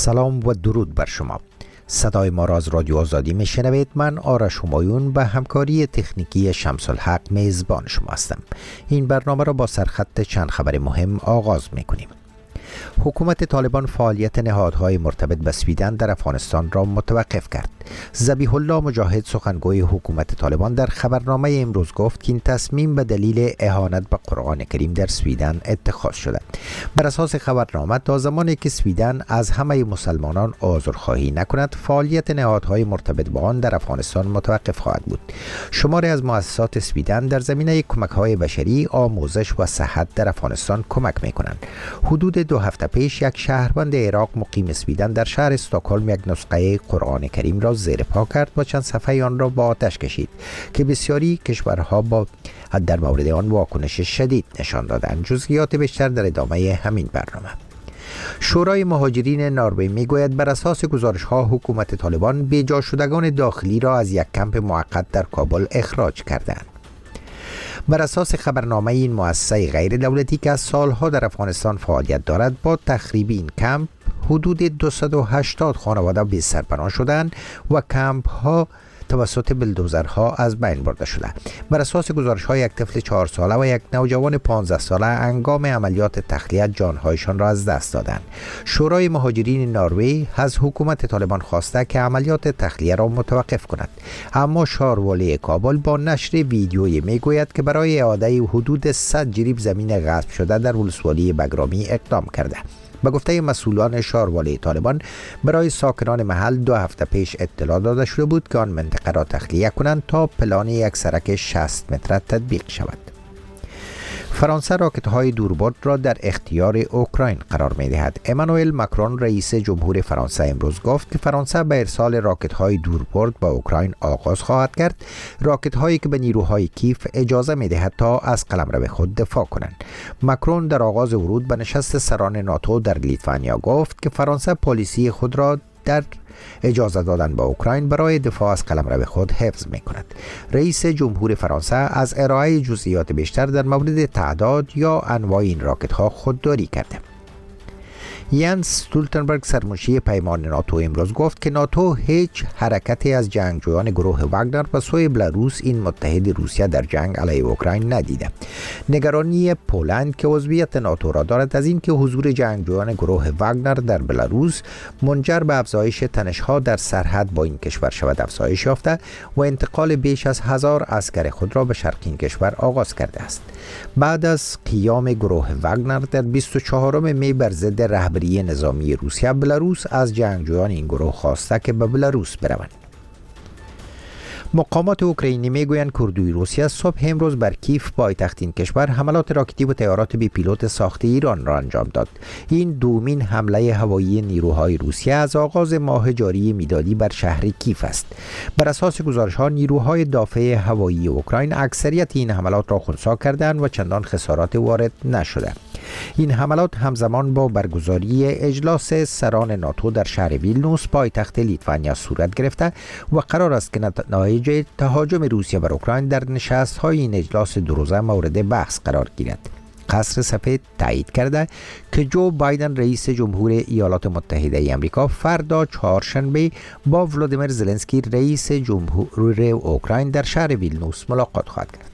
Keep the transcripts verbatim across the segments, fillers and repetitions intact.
سلام و درود بر شما. صدای ما را از رادیو آزادی میشنوید. من آرش همایون به همکاری تکنیکی شمس الحق میزبان شما هستم. این برنامه را با سرخط چند خبر مهم آغاز میکنیم. حکومت طالبان فعالیت نهادهای مرتبط به سویدن در افغانستان را متوقف کرد. ذبیح الله مجاهد سخنگوی حکومت طالبان در خبرنامه امروز گفت که این تصمیم به دلیل اهانت به قرآن کریم در سویدن اتخاذ شده. بر اساس خبرنامه تا زمانی که سویدن از همه مسلمانان عذرخواهی نکند، فعالیت نهادهای مرتبط با آن در افغانستان متوقف خواهد بود. شماری از مؤسسات سویدن در زمینه کمک‌های بشری، آموزش و صحت در افغانستان کمک می‌کنند. حدود دو هفته پیش یک شهروند عراق مقیم سویدن در شهر استکهلم یک نسخه قرآن کریم را زیر پا کرد و چند صفحه آن را با آتش کشید که بسیاری کشورها با در مورد آن واکنش شدید نشان دادند. جزئیات بیشتر در ادامه همین برنامه. شورای مهاجرین نروژ میگوید بر اساس گزارش ها حکومت طالبان بیجا شدگان داخلی را از یک کمپ موقت در کابل اخراج کردند. بر اساس خبرنامه این مؤسسه غیر دولتی که از سالها در افغانستان فعالیت دارد، با تخریب این کمپ حدود دویست و هشتاد خانواده بی سرپناه شدند و کمپ ها توسط بلدوزرها از بین برده شده. بر اساس گزارش های یک طفل چهار ساله و یک نوجوان پانزده ساله هنگام عملیات تخلیه جانهایشان را از دست دادند. شورای مهاجرین نروژ از حکومت طالبان خواسته که عملیات تخلیه را متوقف کند، اما شاروالی کابل با نشر ویدیویی میگوید که برای اعاده حدود صد جریب زمین غصب شده در ولسوالی بگرامی اقدام کرده. به گفته مسئولان شاروالی طالبان، برای ساکنان محل دو هفته پیش اطلاع داده شده بود که آن منطقه را تخلیه کنند تا پلان یک سرک شصت متره تطبیق شود. فرانسه راکت‌های دوربرد را در اختیار اوکراین قرار می‌دهد. امانوئل ماکرون رئیس جمهور فرانسه امروز گفت که فرانسه به ارسال راکت‌های دوربرد به اوکراین آغاز خواهد کرد، راکت‌هایی که به نیروهای کیف اجازه می‌دهد تا از قلمرو خود دفاع کنند. ماکرون در آغاز ورود به نشست سران ناتو در لیتوانیا گفت که فرانسه پالیسی خود را در اجازه دادن به اوکراین برای دفاع از قلمرو خود حفظ می کند. رئیس جمهور فرانسه از ارائه جزئیات بیشتر در مورد تعداد یا انواع این راکت ها خودداری کرده. ینس استولتنبرگ سرمنشی پیمان ناتو امروز گفت که ناتو هیچ حرکتی از جنگجویان گروه واگنر به سوی بلاروس، این متحد روسیه در جنگ علیه اوکراین، ندیده. نگرانی پولند که عضویت ناتو را دارد از اینکه حضور جنگجویان گروه واگنر در بلاروس منجر به افزایش تنش‌ها در سرحد با این کشور شود افزایش یافته و انتقال بیش از هزار عسکر خود را به شرق این کشور آغاز کرده است. بعد از قیام گروه واگنر در بیست و چهارم می بر ضد رهبری نظامی روسیه، بلاروس از جنگجویان این گروه خواسته که به بلاروس بروند. مقامات اوکراینی میگویند که اردوی روسیه صبح امروز بر کیف پایتخت این کشور حملات راکتی و طیارات بی پیلوت ساخت ایران را انجام داد. این دومین حمله هوایی نیروهای روسیه از آغاز ماه جاری میلادی بر شهر کیف است. بر اساس گزارش ها، نیروهای دافع هوایی اوکراین اکثریت این حملات را خنثی کردند و چندان خسارات وارد نشده. این حملات همزمان با برگزاری اجلاس سران ناتو در شهر ویلنوس پایتخت لیتوانیا صورت گرفته و قرار است که نتایج تهاجم روسیه بر اوکراین در نشست‌های این اجلاس دو روزه مورد بحث قرار گیرد. قصر سفید تایید کرده که جو بایدن رئیس جمهور ایالات متحده ای آمریکا فردا چهارشنبه با ولادیمیر زلنسکی رئیس جمهور اوکراین در شهر ویلنوس ملاقات خواهد کرد.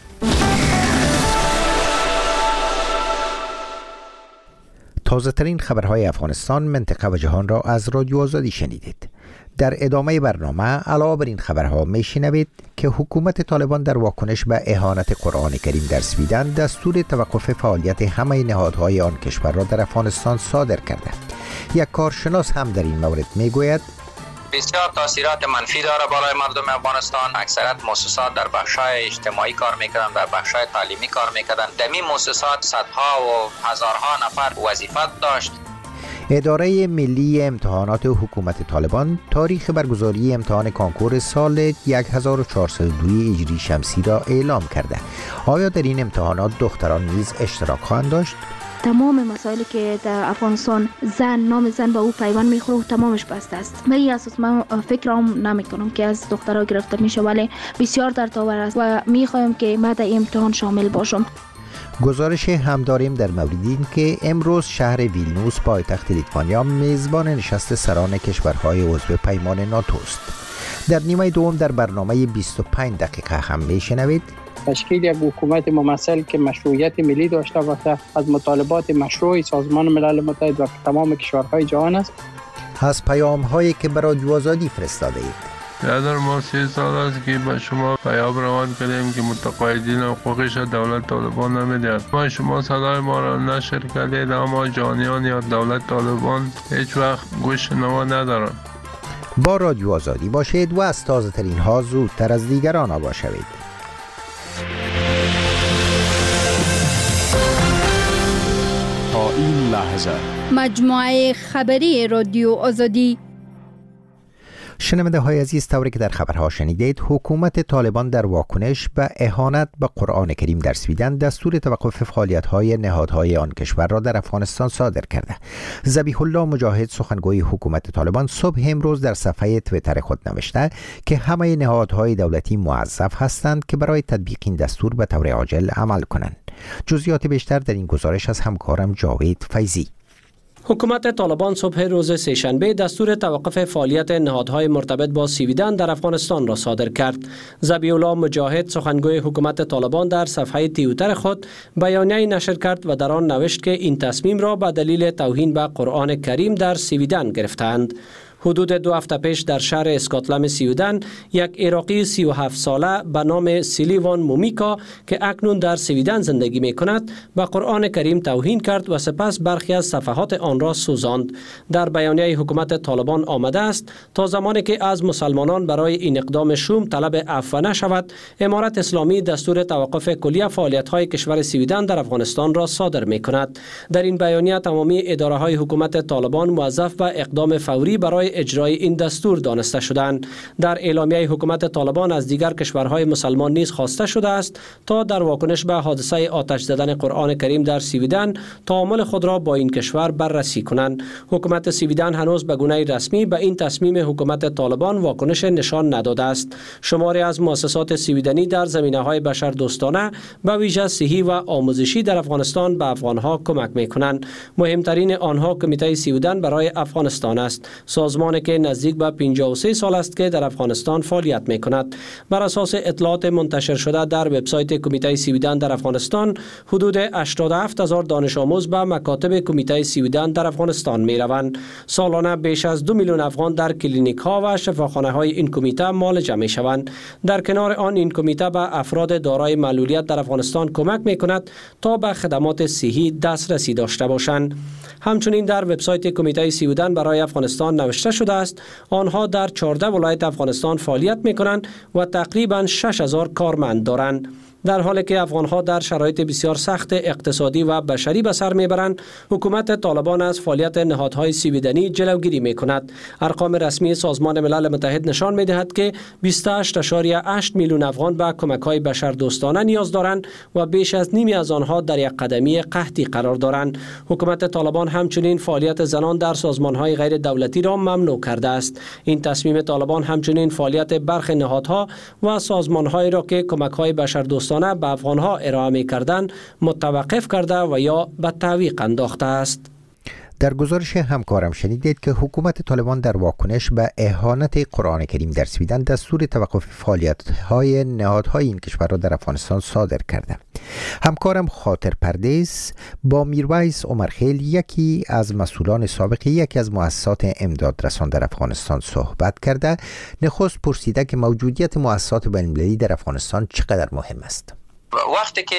تازه ترین خبرهای افغانستان، منطقه و جهان را از رادیو آزادی شنیدید. در ادامه برنامه علاوه بر این خبرها میشنوید که حکومت طالبان در واکنش به اهانت قرآن کریم در سویدن دستور توقف فعالیت همه نهادهای آن کشور را در افغانستان صادر کرده. یک کارشناس هم در این مورد میگوید بسیار تاثیرات منفی داره بالای مردم افغانستان. اکثریت مؤسسات در بخشای اجتماعی کار میکردن، در بخشای تعلیمی کار میکردن. در این مؤسسات صدها و هزارها نفر وظیفت داشت. اداره ملی امتحانات حکومت طالبان تاریخ برگزاری امتحان کانکور سال هزار و چهارصد و دو هجری شمسی را اعلام کرده. آیا در این امتحانات دختران نیز اشتراک خواهند داشت؟ تمام مسائلی که در افغانستان زن نام زن به او پیوند میخوره تمامش بسته است. به این اساس من فکرام نمیکنم که از دخترها گرفته میشه، ولی بسیار در تاور است و میخوایم که من در امتحان شامل باشم. گزارش هم داریم در مورد این که امروز شهر ویلنیوس پایتخت لیتوانیا میزبان نشست سران کشورهای عضو پیمان ناتو است. در نیمه دوم در برنامه بیست و پنج دقیقه هم میشنوید تشکیل یک حکومت ممثل که مشروعیت ملی داشته باشه از مطالبات مشروع سازمان ملل متحد و تمام کشورهای جهان است. از پیام هایی که برای رادیو آزادی فرستاده اید. در ما سه سال است که به شما پیام روان کردیم که متقاعدین حقوقش دولت طالبان نمیدهد. ما شما صدای ما را نشر کردید، اما جانیان یا دولت طالبان هیچ وقت گوش نوا ندارند. با رادیو آزادی باشید و از تازه ترین ها زودتر از دیگران آگاه شوید. تا این لحظه مجموعه خبری رادیو آزادی. شنونده های عزیز، طوری که در خبرها شنیدید، حکومت طالبان در واکنش به اهانت به قرآن کریم در سویدن دستور توقف فعالیت های نهادهای آن کشور را در افغانستان صادر کرده. ذبیح الله مجاهد، سخنگوی حکومت طالبان، صبح امروز در صفحه توییتر خود نوشته که همه نهادهای دولتی موظف هستند که برای تطبیق این دستور به طور عاجل عمل کنند. جزئیات بیشتر در این گزارش از همکارم جاوید فیضی. حکومت طالبان صبح روز سه‌شنبه دستور توقف فعالیت نهادهای مرتبط با سویدن در افغانستان را صادر کرد. ذبیح الله مجاهد، سخنگوی حکومت طالبان، در صفحه توییتر خود بیانیه‌ای نشر کرد و در آن نوشت که این تصمیم را به دلیل توهین به قرآن کریم در سویدن گرفتند. حدود دو هفته پیش در شهر اسکاتلم سویدن یک عراقی سی و هفت ساله به نام سیلیوان مومیکا که اکنون در سویدن زندگی می کند به قرآن کریم توهین کرد و سپس برخی از صفحات آن را سوزاند. در بیانیه حکومت طالبان آمده است تا زمانی که از مسلمانان برای این اقدام شوم طلب عفو نشود، امارت اسلامی دستور توقف کلی فعالیت‌های کشور سویدن در افغانستان را صادر می کند. در این بیانیه تمامی اداره‌های حکومت طالبان موظف به اقدام فوری برای اجرای این دستور دانسته شدند. در اعلامیه حکومت طالبان از دیگر کشورهای مسلمان نیز خواسته شده است تا در واکنش به حادثه آتش زدن قرآن کریم در سویدن تعامل خود را با این کشور بررسی کنند. حکومت سویدن هنوز به گونه رسمی به این تصمیم حکومت طالبان واکنش نشان نداده است. شماری از مؤسسات سویدنی در زمینه‌های بشردوستانه به ویژه صحی و آموزشی در افغانستان به افغانها کمک می‌کنند. مهمترین آنها کمیته سویدن برای افغانستان است، سازمان که نزدیک به پنجاه و سه سال است که در افغانستان فعالیت می کند. بر اساس اطلاعات منتشر شده در وبسایت کمیته سویدن در افغانستان، حدود هشتاد و هفت هزار دانش آموز به مکاتب کمیته سویدن در افغانستان می روند. سالانه بیش از دو میلیون افغان در کلینیک ها و شفاخانه های این کمیته معالجه می شوند. در کنار آن، این کمیته به افراد دارای معلولیت در افغانستان کمک می کند تا به خدمات صحی دسترسی داشته باشند. همچنین در وبسایت کمیته سویدن برای افغانستان نوشته شده است آنها در چهارده ولایت افغانستان فعالیت می کنند و تقریباً شش هزار کارمند دارند. در حالی که افغانها در شرایط بسیار سخت اقتصادی و بشری به سر میبرند، حکومت طالبان از فعالیت نهادهای سویدنی جلوگیری میکند. ارقام رسمی سازمان ملل متحد نشان میدهد که بیست و هشت ممیز هشت میلیون افغان به کمک‌های بشردوستانه نیاز دارند و بیش از نیمی از آنها در یک قدمی قحطی قرار دارند. حکومت طالبان همچنین فعالیت زنان در سازمان‌های غیر دولتی را ممنوع کرده است. این تصمیم طالبان همچنین فعالیت برخی نهادها و سازمان‌هایی را که کمک‌های بشردوستانه به افغانها ارائه می کردند متوقف کرده و یا به تعویق انداخته است. در گزارش همکارم شنیدید که حکومت طالبان در واکنش به اهانت قرآن کریم در سویدن دستور توقف فعالیت‌های نهادهای این کشور را در افغانستان صادر کرده. همکارم خاطر پردیس با میرویس عمرخیل، یکی از مسئولان سابق یکی از مؤسسات امدادرسان در افغانستان، صحبت کرده. نخست پرسیده که موجودیت مؤسسات بین‌المللی در افغانستان چقدر مهم است. وقتی که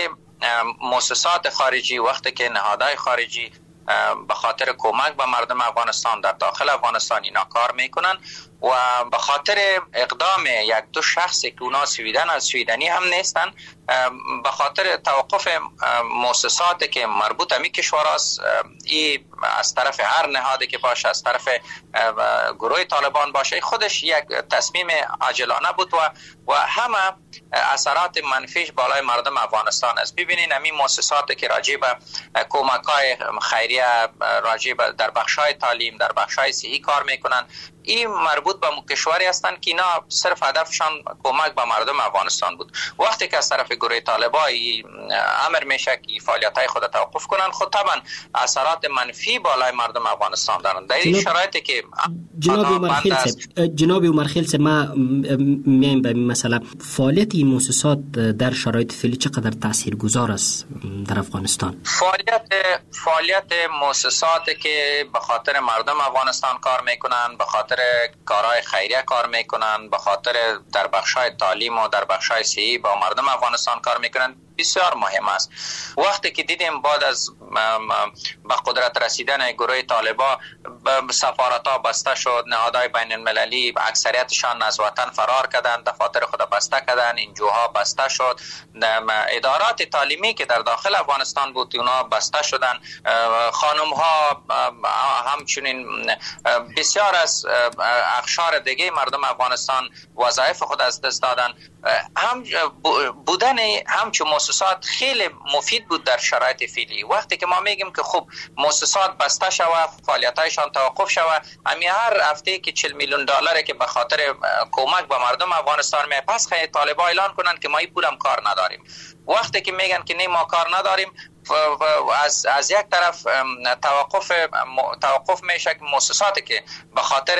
مؤسسات خارجی، وقتی که نهادهای خارجی به خاطر کمک به مردم افغانستان در داخل افغانستان اینا کار میکنن و به خاطر اقدام یک دو شخصی که اونا سویدن از سویدنی هم نیستن، به خاطر توقف مؤسساتی که مربوط به کشور است، ای از طرف هر نهادی که باشه، از طرف گروه طالبان باشه، خودش یک تصمیم عاجلانه بود و و همه اثرات منفیش بالای مردم افغانستان است. ببینید همین مؤسساتی که راجع به کمک‌های خیریه، راجع به در بخش‌های تعلیم، در بخش‌های صحی کار میکنن، این مربوط مربوط به کشوری هستند که اینا صرف هدفشان کمک به مردم افغانستان بود. وقتی که از طرف گروه طالبان امر میشه که فعالیت‌های خود توقف کنن، خود طبعا اثرات منفی بالای مردم افغانستان دارن. در این شرایطی که جناب عمر خیلص جناب عمر خیلص ما میایم به مثلا فعالیت این مؤسسات در شرایط فعلی چقدر تاثیرگذار است در افغانستان؟ فعالیت فعالیت مؤسساتی که به خاطر مردم افغانستان کار میکنن، به خاطر کارهای خیریه کار میکنن، به خاطر در بخشای تعلیم و در بخشای صحی با مردم افغانستان کار میکنن، بسیار مهم است. وقتی که دیدیم بعد از به قدرت رسیدن گروه طالبان سفارت‌ها بسته شد، نهادهای بین المللی اکثریتشان از وطن فرار کردند، دفاتر خود بسته کردند، انجوها بسته شد، ادارات تعلیمی که در داخل افغانستان بود اونا بسته شدن، خانم‌ها همچنین بسیار از اقشار دیگه مردم افغانستان وظایف خود از دست دادن. هم بودن همچون مؤسسات خیلی مفید بود در شرایط فعلی. وقتی که ما میگیم که خب مؤسسات بسته شوه، فعالیتایشان توقف شوه، همین هر هفته که چهل میلیون دلار که به خاطر کمک به مردم افغانستان می پس خیلی طالبان اعلان کنن که ما این پولم کار نداریم. وقتی که میگن که نه ما کار نداریم، از از یک طرف توقف توقف میشه که مؤسساتی که به خاطر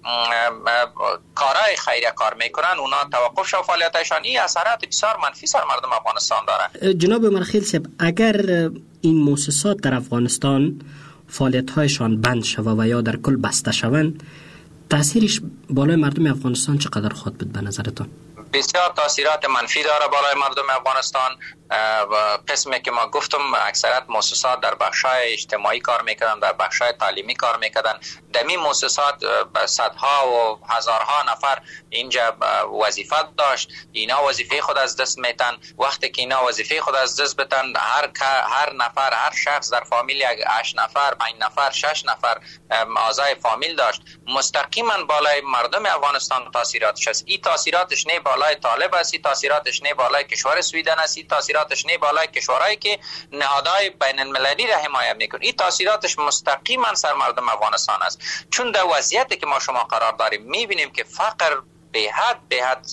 کارهای خیریه کار میکنن اونا توقف شو فعالیتشان، این اثرات بسیار منفی سر مردم افغانستان داره. جناب عمر خیلص، اگر این مؤسسات در افغانستان فعالیت‌هایشان بند شود و یا در کل بسته شوند، تاثیرش بالای مردم افغانستان چقدر خواهد بود به نظرتان؟ بسیار تاثیرات منفی داره بالای مردم افغانستان. قسمی که ما گفتم اکثرت مؤسسات در بخشای اجتماعی کار میکردن، در بخشای تعلیمی کار میکردن. دمی مؤسسات صدها و هزارها نفر اینجا وظیفه داشت، اینا وظیفه خود از دست میتن. وقتی که اینا وظیفه خود از دست بتن، هر هر نفر هر شخص در فامیل هشت نفر پنج نفر شش نفر اعضای فامیل داشت، مستقیما بالای مردم افغانستان تاثیراتش است. این تاثیراتش نه بالای طالب است، این تاثیراتش نه بالای کشور سویدن است، این تاثیراتش نه بالای کشورهایی که نهادهای بین المللی را حمایت میکنه، این تاثیراتش مستقیما سر مردم افغانستان است. چون در وضعیتی که ما شما قرار داریم میبینیم که فقر به حد به حد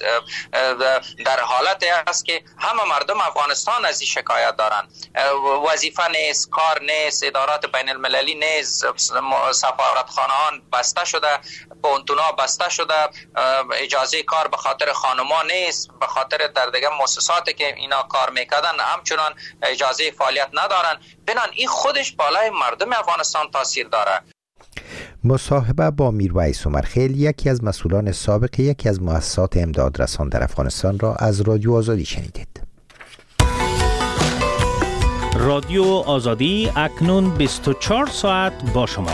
در حالت است که همه مردم افغانستان از این شکایت دارن. وظیفه نیست، کار نیست، ادارات بین المللی نیست، سفارتخانه‌ها بسته شده، پونتونا بسته شده، اجازه کار به خاطر خانما نیست، به خاطر در دیگه مؤسساتی که اینا کار میکردن همچنان اجازه فعالیت ندارن. بنان این خودش بالای مردم افغانستان تاثیر داره. مصاحبه با میرویس عمرخیل، یکی از مسئولان سابق یکی از مؤسسات امدادرسان در افغانستان را از رادیو آزادی شنیدید. رادیو آزادی اکنون بیست و چهار ساعت با شما.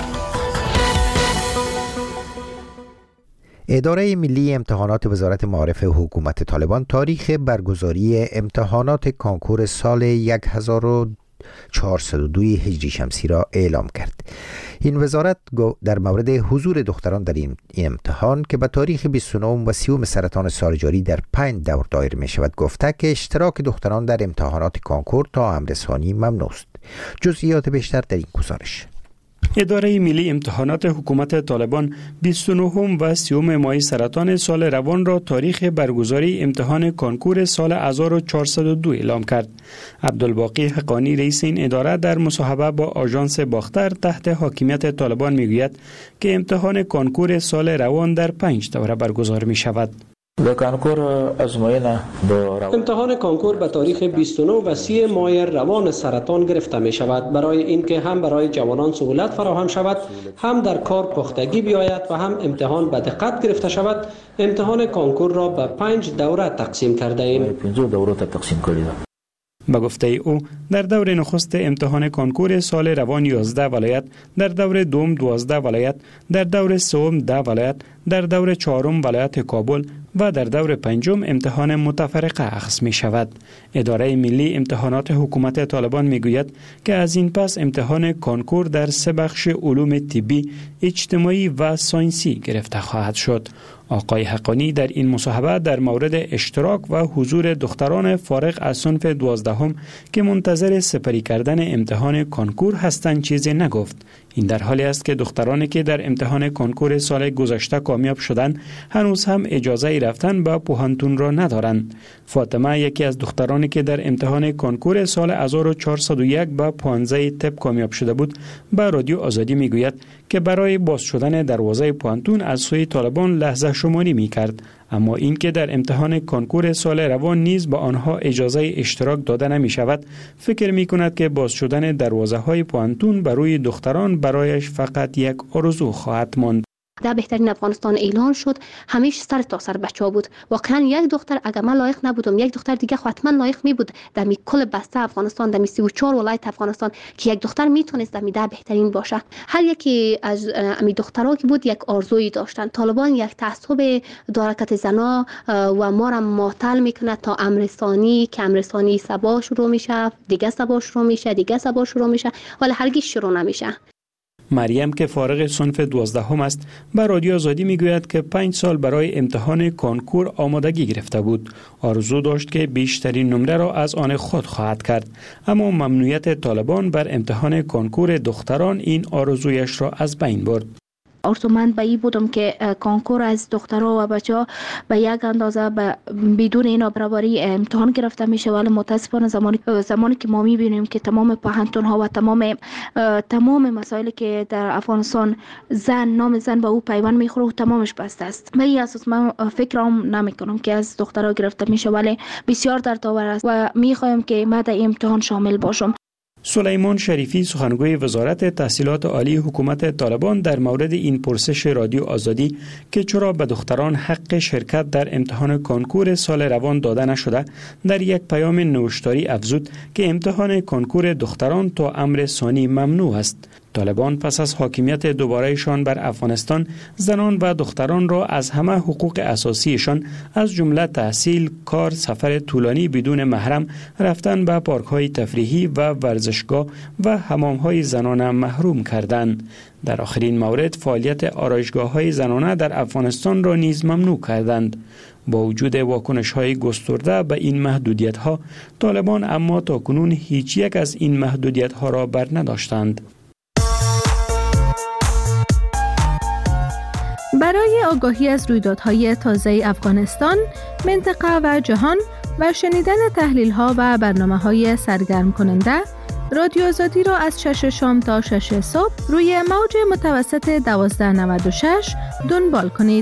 اداره ملی امتحانات وزارت معارف حکومت طالبان تاریخ برگزاری امتحانات کانکور سال هزار و چهارصد و دو هجری شمسی را اعلام کرد. این وزارت در مورد حضور دختران در این امتحان که به تاریخ بیست و نه و سی سرطان سال جاری در پنج دور دایر می شود گفته که اشتراک دختران در امتحانات کانکور تا امر ثانی ممنوع است. جزئیات بیشتر در این گزارش. اداره ملی امتحانات حکومت طالبان بیست و نه و سی ماه سرطان سال روان را تاریخ برگزاری امتحان کانکور سال هزار و چهارصد و دو اعلام کرد. عبدالباقی حقانی رئیس این اداره در مصاحبه با آژانس باختر تحت حاکمیت طالبان میگوید که امتحان کانکور سال روان در پنج دوره برگزار می شود. امتحان کانکور به تاریخ بیست و نه و سی ماه روان سرطان گرفته می شود برای اینکه هم برای جوانان سهولت فراهم شود، هم در کار پختگی بیاید و هم امتحان به دقت گرفته شود. امتحان کانکور را به پنج دوره تقسیم کرده ایم. به گفته او در دور نخست امتحان کانکور سال روان یازده ولایت، در دور دوم دوازده ولایت، در دور سوم ده ولایت، در دور چهارم ولایت کابل و در دور پنجم امتحان متفرقه اخذ می شود. اداره ملی امتحانات حکومت طالبان می گوید که از این پس امتحان کانکور در سه بخش علوم طبی، اجتماعی و ساینسی گرفته خواهد شد. آقای حقانی در این مصاحبه در مورد اشتراک و حضور دختران فارغ از صنف دوازدهم که منتظر سپری کردن امتحان کانکور هستند چیزی نگفت. این در حالی است که دخترانی که در امتحان کانکور سال گذشته کار کامیاب شدن هنوز هم اجازه رفتن به پوهنتون را ندارند. فاطمه یکی از دخترانی که در امتحان کنکور سال هزار و چهارصد و یک به پانزده طب کامیاب شده بود به رادیو آزادی میگوید که برای باز شدن دروازه پوهنتون از سوی طالبان لحظه شماری می کرد، اما این که در امتحان کنکور سال روان نیز به آنها اجازه اشتراک داده نمی شود، فکر می کند که باز شدن دروازه های پوهنتون برای دختران برایش فقط یک آرزو خواهد ماند. در بهترین افغانستان اعلان شد، همیشه سر تا سر بچه ها بود. واقعا یک دختر اگر من لایق نبودم، یک دختر دیگه حتما لایق می بود در می کل بسته افغانستان، در می سی و چهار ولایت افغانستان که یک دختر میتونست در می ده بهترین باشه. هر یکی از امی دخترها که بود یک آرزویی داشتن. طالبان یک تعصب دارکت زنا و ما را معطل میکنه تا امرسانی که امرسانی سبا شروع میشه، دیگه سبا شروع میشه، دیگه سبا شروع میشه، ولی هرگز شروع نمیشه. مریم که فارغ صنف دوازدهم است به رادیو آزادی میگوید که پنج سال برای امتحان کنکور آمادگی گرفته بود. آرزو داشت که بیشترین نمره را از آن خود خواهد کرد، اما ممنوعیت طالبان بر امتحان کنکور دختران این آرزویش را از بین برد. آرزومند به این بودم که کنکور از دخترها و بچه ها به یک اندازه بدون اینا برابری امتحان گرفته میشه، ولی متاسفانه زمانی زمانی که ما میبینیم که تمام پوهنتون ها و تمام تمام مسائلی که در افغانستان زن نام زن به او پیوند میخوره و تمامش بسته است، به این اساس من فکرام نمیکنم که از دخترها گرفته میشه، ولی بسیار دردآور است و میخوایم که من در امتحان شامل باشم. سلیمان شریفی سخنگوی وزارت تحصیلات عالی حکومت طالبان در مورد این پرسش رادیو آزادی که چرا به دختران حق شرکت در امتحان کنکور سال روان داده نشده، در یک پیام نوشتاری افزود که امتحان کنکور دختران تا امر ثانی ممنوع است. طالبان پس از حاکمیت دوبارهشان بر افغانستان زنان و دختران را از همه حقوق اساسیشان از جمله تحصیل، کار، سفر طولانی بدون محرم، رفتن به پارک‌های تفریحی و ورزشگاه و حمام‌های زنانه محروم کردند. در آخرین مورد فعالیت آرایشگاه‌های زنانه در افغانستان را نیز ممنوع کردند. با وجود واکنش‌های گسترده به این محدودیت‌ها، طالبان اما تاکنون هیچ یک از این محدودیت‌ها را بر نداشتند. برای آگاهی از رویدادهای تازه افغانستان، منطقه و جهان و شنیدن تحلیل‌ها و برنامه‌های سرگرم کننده، رادیو آزادی را از شش شام تا شش صبح روی موج متوسط دوازده نود و شش دنبال کنید.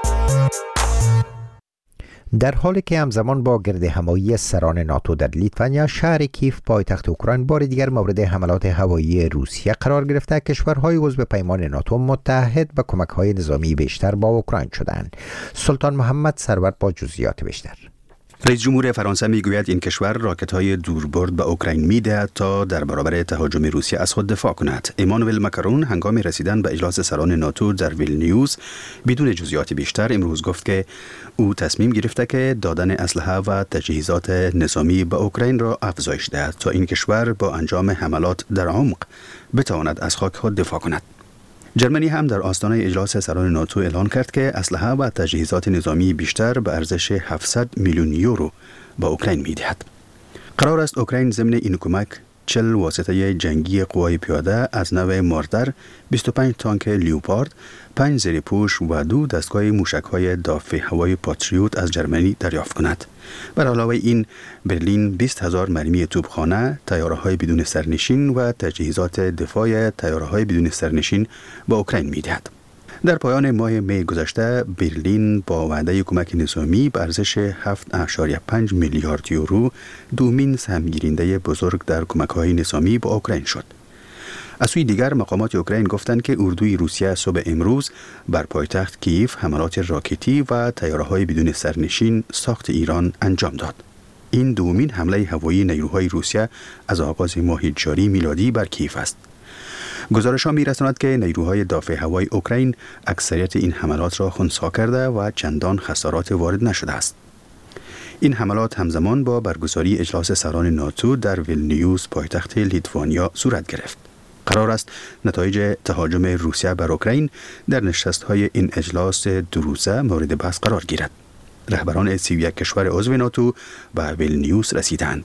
در حالی که همزمان با گرد همایی سران ناتو در لیتوانیا، شهر کیف پایتخت اوکراین بار دیگر مورد حملات هوایی روسیه قرار گرفته، کشورهای عضو پیمان ناتو متحد به کمک‌های نظامی بیشتر با اوکراین شدند. سلطان محمد سرور با جزئیات بیشتر. رئیس جمهور فرانسه میگوید این کشور راکت‌های دوربرد به اوکراین می‌دهد تا در برابر تهاجم روسیه از خود دفاع کند. امانوئل ماکرون هنگام رسیدن به اجلاس سران ناتو در ویلنیوس بدون جزئیات بیشتر امروز گفت که او تصمیم گرفته که دادن اسلحه و تجهیزات نظامی به اوکراین را افزایش دهد تا این کشور با انجام حملات در عمق بتواند از خاک خود دفاع کند. جرمنی هم در آستانه اجلاس سران ناتو اعلان کرد که اسلحه و تجهیزات نظامی بیشتر به ارزش هفتصد میلیون یورو به اوکراین می‌دهد. قرار است اوکراین ضمن این کمک چهل واسطه جنگی قوای پیاده از نوع ماردر، بیست و پنج تانک لیوپارد، پنج زیرپوش و دو دستگاه موشک‌های دافع هوایی پاتریوت از جرمنی دریافت کند. بر علاوه این، برلین بیست هزار مرمی توپخانه، طیاره‌های بدون سرنشین و تجهیزات دفاع طیاره‌های بدون سرنشین به اوکراین می‌دهد. در پایان ماه می گذشته برلین با وعده کمک نظامی به ارزش هفت ممیز پنج میلیارد یورو دومین سهمگیرنده بزرگ در کمک‌های نظامی به اوکراین شد. از سوی دیگر مقامات اوکراین گفتند که اردوی روسیه صبح امروز بر پایتخت کیف حملات راکتی و طیاره‌های بدون سرنشین ساخت ایران انجام داد. این دومین حمله هوایی نیروهای روسیه از آغاز ماه جاری میلادی بر کیف است. گزارش‌ها می‌رساند که نیروهای دافع هوایی اوکراین اکثریت این حملات را خنثی کرده و چندان خسارات وارد نشده است. این حملات همزمان با برگزاری اجلاس سران ناتو در ویلنیوس پایتخت لیتوانیا صورت گرفت. قرار است نتایج تهاجم روسیه بر اوکراین در نشست‌های این اجلاس دو روزه مورد بحث قرار گیرد. رهبران سی و یک کشور عضو ناتو به ویلنیوس رسیدند.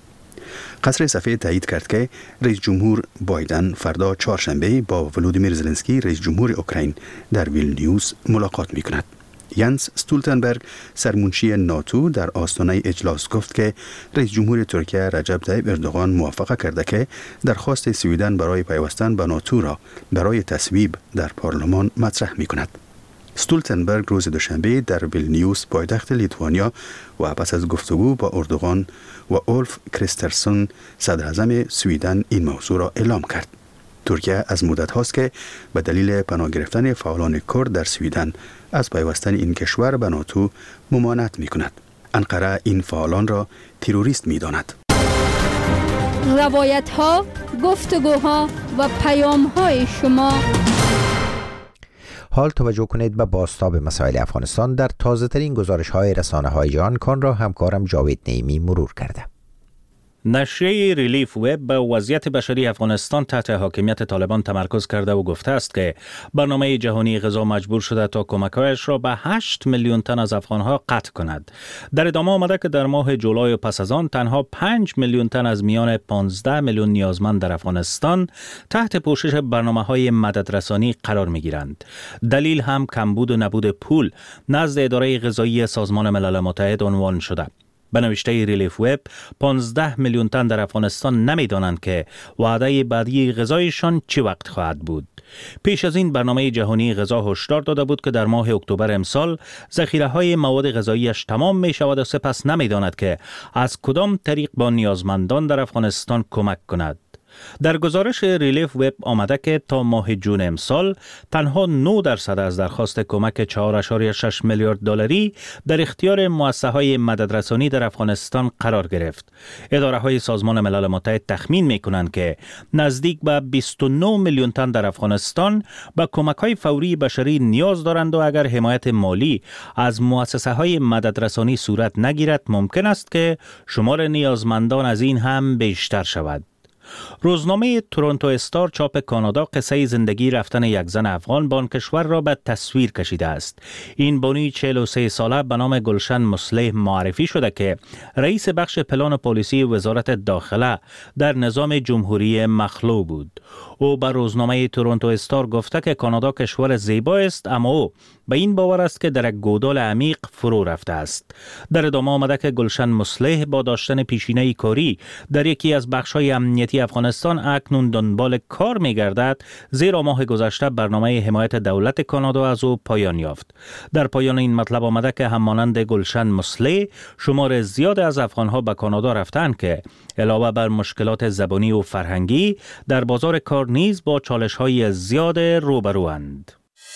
قصر سفید تایید کرد که رئیس جمهور بایدن فردا چهارشنبه با ولودیمیر زلنسکی رئیس جمهور اوکراین در ویلنیوس ملاقات می‌کند. ینس استولتنبرگ سرمنشی ناتو در آستانه اجلاس گفت که رئیس جمهور ترکیه رجب طیب اردوغان موافقه کرده که درخواست سویدن برای پیوستن به ناتو را برای تصویب در پارلمان مطرح می کند. استولتنبرگ روز دوشنبه در ویلنیوس پایتخت لیتوانیا و پس از گفتگو با اردوغان و اولف کریسترسون صدر اعظم سویدن این موضوع را اعلام کرد. ترکیه از مدت هاست که به دلیل پناه گرفتن فعالان کرد در سویدن از پیوستن این کشور به ناتو ممانعت می کند. انقره این فعالان را تروریست می داند. روایت ها، گفتگوها و پیام های شما. حال توجه کنید به بازتاب مسائل افغانستان در تازه ترین گزارش های رسانه های جهان کان را همکارم جاوید نعیمی مرور کرده. نشریه ریلیف وب به وضعیت بشری افغانستان تحت حاکمیت طالبان تمرکز کرده و گفته است که برنامه جهانی غذا مجبور شده تا کمک‌هایش را به هشت میلیون تن از افغانها قطع کند. در ادامه آمده که در ماه جولای و پس از آن تنها پنج میلیون تن از میان پانزده میلیون نیازمند در افغانستان تحت پوشش برنامه‌های مددرسانی قرار می‌گیرند. دلیل هم کمبود و نبود پول نزد اداره غذایی سازمان ملل متحد عنوان شده. به نوشته ریلیف وب پانزده میلیون تن در افغانستان نمی‌دانند که وعده بعدی غذایشان چه وقت خواهد بود. پیش از این برنامه جهانی غذا هشدار داده بود که در ماه اکتبر امسال ذخیره‌های مواد غذایی‌اش تمام می‌شود و سپس نمی‌داند که از کدام طریق با نیازمندان در افغانستان کمک کند. در گزارش ریلیف وب آمده که تا ماه جون امسال تنها نه درصد از درخواست کمک چهار ممیز شش میلیارد دلاری در اختیار مؤسسه‌های مددرسانی در افغانستان قرار گرفت. اداره‌های سازمان ملل متحد تخمین می‌کنند که نزدیک به بیست و نه میلیون تن در افغانستان به کمک‌های فوری بشری نیاز دارند و اگر حمایت مالی از مؤسسه‌های مددرسانی صورت نگیرد ممکن است که شمار نیازمندان از این هم بیشتر شود. روزنامه تورنتو استار چاپ کانادا قصه زندگی رفتن یک زن افغان به آن کشور را به تصویر کشیده است. این بانی چهل و سه ساله به نام گلشن مصلح معرفی شده که رئیس بخش پلان پلیسی وزارت داخله در نظام جمهوری مخلوع بود. او به روزنامه تورنتو استار گفته که کانادا کشور زیبا است، اما او به این باور است که در یک گودال عمیق فرو رفته است. در ادامه آمده که گلشن مصلح با داشتن پیشینه کاری در یکی از بخش‌های امنیتی افغانستان اکنون دنبال کار می‌گردد، زیرا ماه گذشته برنامه حمایت دولت کانادا از او پایان یافت. در پایان این مطلب آمده که همانند گلشن مصلح شمار زیاد از افغان‌ها به کانادا رفتند که علاوه بر مشکلات زبانی و فرهنگی در بازار کار نیز با چالش‌های زیاد روبروند.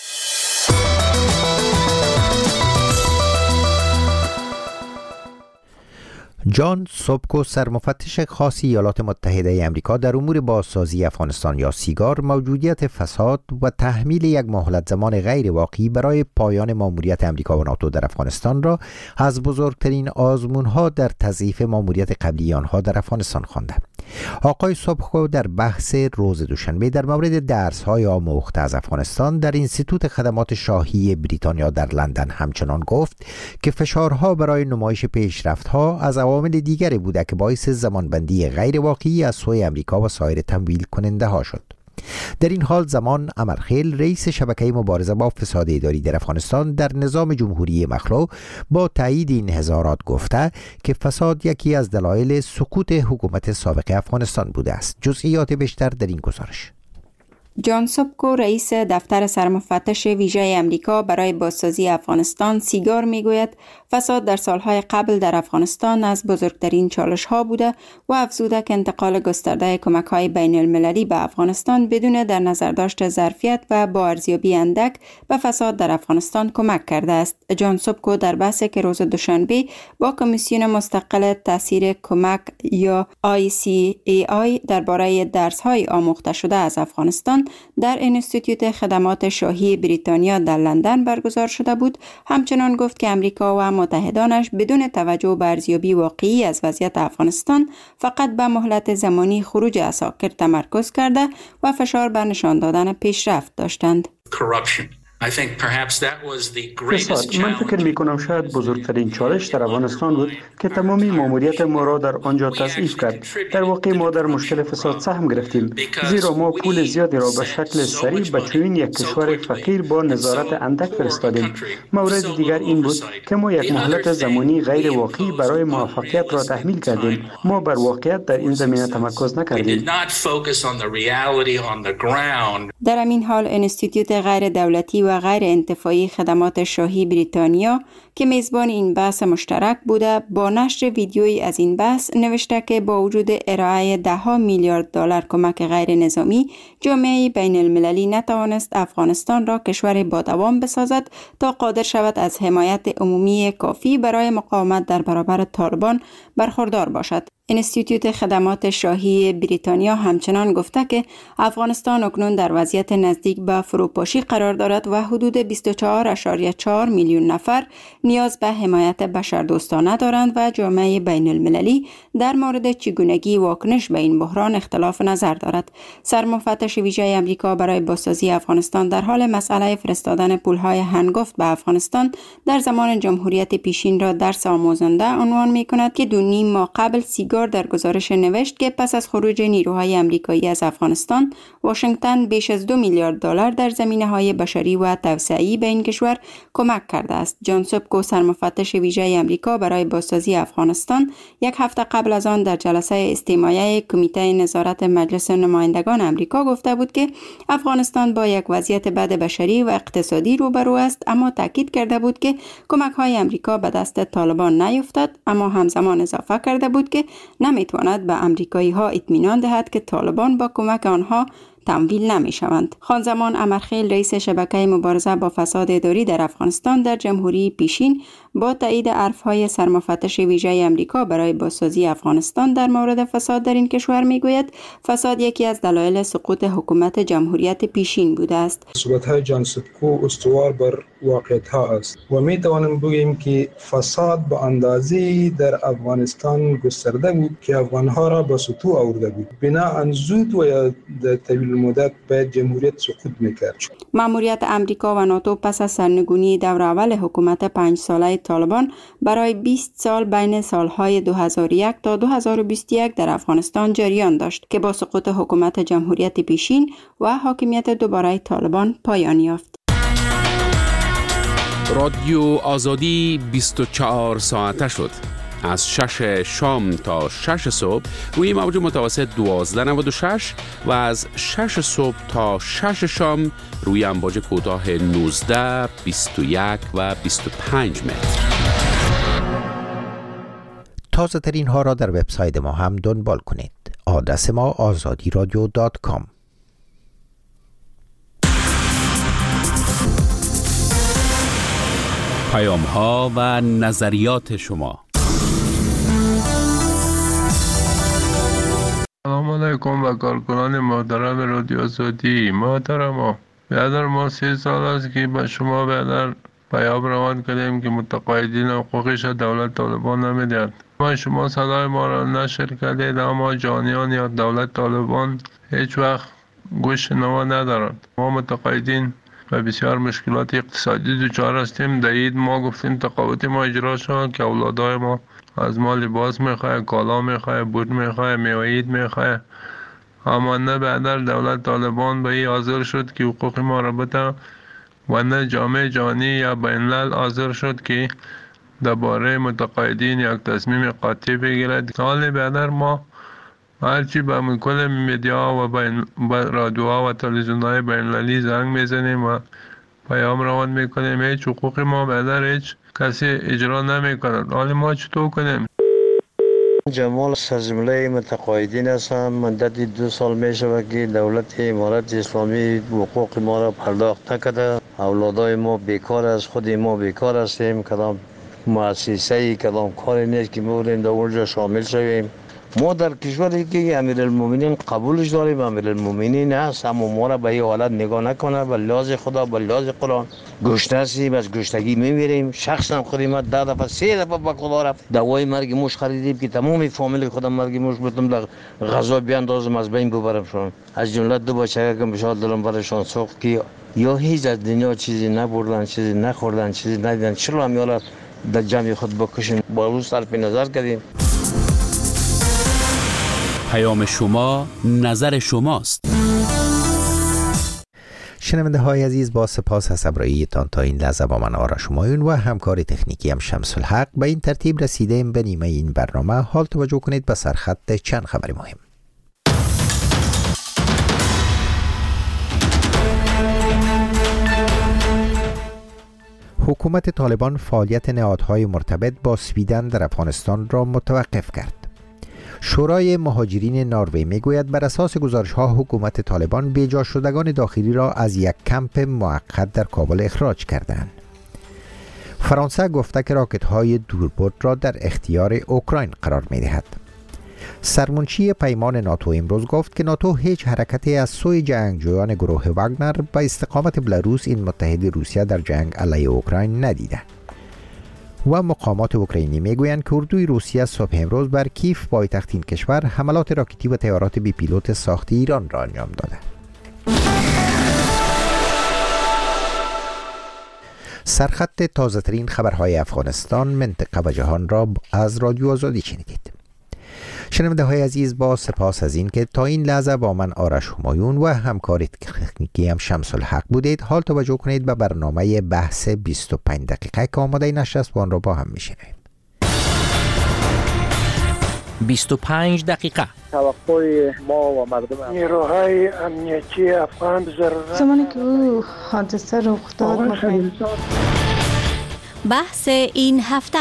جان سوبکو سرمفتش خاص ایالات متحده امریکا در امور بازسازی افغانستان یا سیگار موجودیت فساد و تحمیل یک مهلت زمان غیر واقعی برای پایان ماموریت امریکا و ناتو در افغانستان را از بزرگترین آزمونها در تضعیف ماموریت قبلی آنها در افغانستان خوانده. آقای سوبکو در بحث روز دوشنبه در مورد درس‌های آموخته از افغانستان در اینستیتوت خدمات شاهی بریتانیا در لندن همچنان گفت که فشارها برای نمایش پیشرفت‌ها از عوامل دیگری بوده که باعث زمانبندی غیر واقعی از سوی امریکا و سایر تمویل کننده ها شد. در این حال زمان امرخیل رئیس شبکه مبارزه با فساد اداری در افغانستان در نظام جمهوری مخلوع با تایید این اظهارات گفته که فساد یکی از دلایل سقوط حکومت سابق افغانستان بوده است. جزئیات بیشتر در این گزارش. جان سوبکو رئیس دفتر سرمفتش ویژه امریکا برای بازسازی افغانستان سیگار میگوید فساد در سالهای قبل در افغانستان از بزرگترین چالش ها بوده و افزوده که انتقال گسترده کمک های بین المللی به افغانستان بدون در نظر داشت ظرفیت و با ارزیابی اندک به فساد در افغانستان کمک کرده است. جان سوبکو در بحثی که روز دوشنبه با کمیسیون مستقل تاثیر کمک یا آی سی ای آی درباره درس های آموخته شده از افغانستان در انستیتوت خدمات شاهی بریتانیا در لندن برگزار شده بود، همچنان گفت که امریکا و متحدانش بدون توجه به ارزیابی واقعی از وضعیت افغانستان فقط به مهلت زمانی خروج عساکر تمرکز کرده و فشار بر نشان دادن پیشرفت داشتند. Corruption. فساد، من فکر می کنم شاید بزرگترین چالش در افغانستان بود که تمامی ماموریت ما را در آنجا تضعیف کرد. در واقع ما در مشکل فساد سهم گرفتیم، زیرا ما پول زیادی را به شکل سریع به چنین یک کشور فقیر با نظارت اندک فرستادیم. مورد دیگر این بود که ما یک مهلت زمانی غیر واقعی برای موفقیت را تحمیل کردیم. ما بر واقعیت در این زمینه تمرکز نکردیم. در همین حال انستیتوت غیر دولتی و غیر انتفاعی خدمات شاهی بریتانیا که میزبان این بحث مشترک بوده، با نشر ویدیویی از این بحث نوشته که با وجود ارائه ده ها میلیارد دلار کمک غیر نظامی، جامعه بین المللی نتوانست افغانستان را کشور با دوام بسازد تا قادر شود از حمایت عمومی کافی برای مقاومت در برابر طالبان برخوردار باشد. انستیتوت خدمات شاهی بریتانیا همچنان گفته که افغانستان اکنون در وضعیت نزدیک به فروپاشی قرار دارد و حدود بیست و چهار ممیز چهار میلیون نفر نیاز به حمایت بشردوستانه دارند و جامعه بین المللی در مورد چگونگی واکنش به این بحران اختلاف نظر دارد. سرمفتش ویژه آمریکا برای بازسازی افغانستان در حال مسئله فرستادن پولهای هنگفت به افغانستان در زمان جمهوریت پیشین را درس آموزنده عنوان می کند که دو نیم ماه قبل سیگار در گزارش نوشت که پس از خروج نیروهای آمریکایی از افغانستان، واشنگتن بیش از دو میلیارد دلار در زمینه‌های بشری و توسعه‌ای به این کشور کمک کرده است. جان سوبکو، سرمفتش ویژه آمریکا برای بازسازی افغانستان، یک هفته قبل از آن در جلسه استماعی کمیته نظارت مجلس نمایندگان آمریکا گفته بود که افغانستان با یک وضعیت بد بشری و اقتصادی روبرو است، اما تاکید کرده بود که کمک‌های آمریکا به دست طالبان نیفتد، اما همزمان اضافه کرده بود که نمیتواند به امریکایی ها اطمینان دهد که طالبان با کمک آنها تمویل نمی شوند. خان زمان امرخیل، رئیس شبکه مبارزه با فساد اداری در افغانستان در جمهوری پیشین، با تایید حرف‌های سرمفتش ویژه آمریکا برای بازسازی افغانستان در مورد فساد در این کشور میگوید فساد یکی از دلایل سقوط حکومت جمهوریت پیشین بوده است. صحبت‌های جان سوبکو استوار بر واقعیت‌ها است و می توانیم بگوییم که فساد به اندازه‌ای در افغانستان گسترده بود که افغان‌ها را به سطوح آورده بود. بنابراین زود و یا در طویل مدت باید جمهوریت سقوط می‌کرد. ماموریت آمریکا و ناتو پس از سرنگونی دور اول حکومت پنج ساله طالبان برای بیست سال بین سالهای دو هزار و یک تا دو هزار و بیست و یک در افغانستان جریان داشت که با سقوط حکومت جمهوریت پیشین و حاکمیت دوباره طالبان پایان یافت. رادیو آزادی بیست و چهار ساعته شد. از شش شام تا شش صبح روی موج متوسط دوازده نود و شش و از شش صبح تا شش شام روی امواج کوتاه نوزده، بیست و یک و بیست و پنج متر. تازه ترین ها را در وبسایت ما هم دنبال کنید. آدرس ما آزادی رادیو دات کام. پیام ها و نظریات شما. سلام علیکم و کارکنان محترم رادیو آزادی. محترم، بیادر ما سی سال است که به شما بیادر پیام روان کردیم که متقاعدین حقوقش دولت طالبان نمیدهد. ما شما صدای ما را نشر کردید، اما جانیان یا دولت طالبان هیچ وقت گوش نوا ندارند. ما متقاعدین و بسیار مشکلات اقتصادی دچار هستیم. در عید ما گفتیم تقاعد ما اجرا شد که اولادای ما از ما لباس میخواه، کالا میخواه، بود میخواه، میوه عید میخواه، اما نه بعد دولت طالبان به این حاضر شد که حقوق ما را بده و نه جامعه جهانی یا بین الملل حاضر شد که درباره متقاعدین یک تصمیم قاطع بگیرد. حال بعد ما هرچی به کل میدیا و بین رادیوها و تلویزیون‌های بین المللی زنگ میزنیم و پیام روان میکنیم، هیچ حقوق ما بعد هیچ کسی اجرا نمیکند. حال ما چطور کنیم؟ جمال از جمله متقاعدین هستم. مدت دو سال می شود که دولت امارت اسلامی حقوق ما را پرداخت نکرده. اولادای ما بیکار است، خود ما بیکار هستیم. کدام مؤسسه کدام کاری نیست که بودیم در اونجا شامل شویم. ما در کشوری که امیرالمومنین قبولش داریم، امیرالمومنین هست، اما ما را به این حالت نگاه نکنه. به لحاظ خدا، به لحاظ قرآن گشته هستیم، از گشتگی میمیریم. شخصا خودم ده دفعه سه دفعه به خدا رفت دوای مرگ موش خریدیم که تمام فامیل خودم مرگ موش بودم در غذا بیاندازم از بین ببرم شون. از جمله دو بچه که بشاد دلم برشان سوخت که یا هیچ از دنیا چیزی نبردن، چیزی نخوردن، چیزی ندیدن. چرا هم یالا در جمع خود بکشیم؟ با روز صرف نظر کردیم. پیام شما، نظر شماست. شنونده های عزیز، با سپاس از همراهیتان تا این لحظه با من آرش همایون و همکار تکنیکی هم شمس الحق به این ترتیب رسیدیم به نیمه این برنامه. حال توجه کنید به سرخط چند خبر مهم. حکومت طالبان فعالیت نهادهای مرتبط با سویدن در افغانستان را متوقف کرد. شورای مهاجرین نروژ میگوید بر اساس گزارش‌ها حکومت طالبان بیجا شدگان داخلی را از یک کمپ موقت در کابل اخراج کردند. فرانسه گفته که راکت‌های دوربرد را در اختیار اوکراین قرار می‌دهد. سرمنشی پیمان ناتو امروز گفت که ناتو هیچ حرکتی از سوی جنگجویان گروه واگنر به استقامت بلاروس، این متحد روسیه، در جنگ علیه اوکراین ندیده. و مقامات اوکراینی میگویند که اردوی روسیه صبح امروز بر کیف پایتخت این کشور حملات راکتی و طیارات بی پیلوت ساخت ایران را انجام داده. سرخط تازه ترین خبرهای افغانستان، منطقه و جهان را از رادیو آزادی شنیدید. شنونده های عزیز، با سپاس از این که تا این لحظه با من آرش همایون و همکار تکنیکی هم شمس الحق بودید. حال توجه کنید به برنامه بحث بیست و پنج دقیقه که آماده نشست با آن را با هم میشنویم. بیست و پنج دقیقه. توقع ما و مردم نیروهای امنیتی افغان ضرورت زمانی که او حادثه رخ داد می‌خواهیم. بحث این هفته.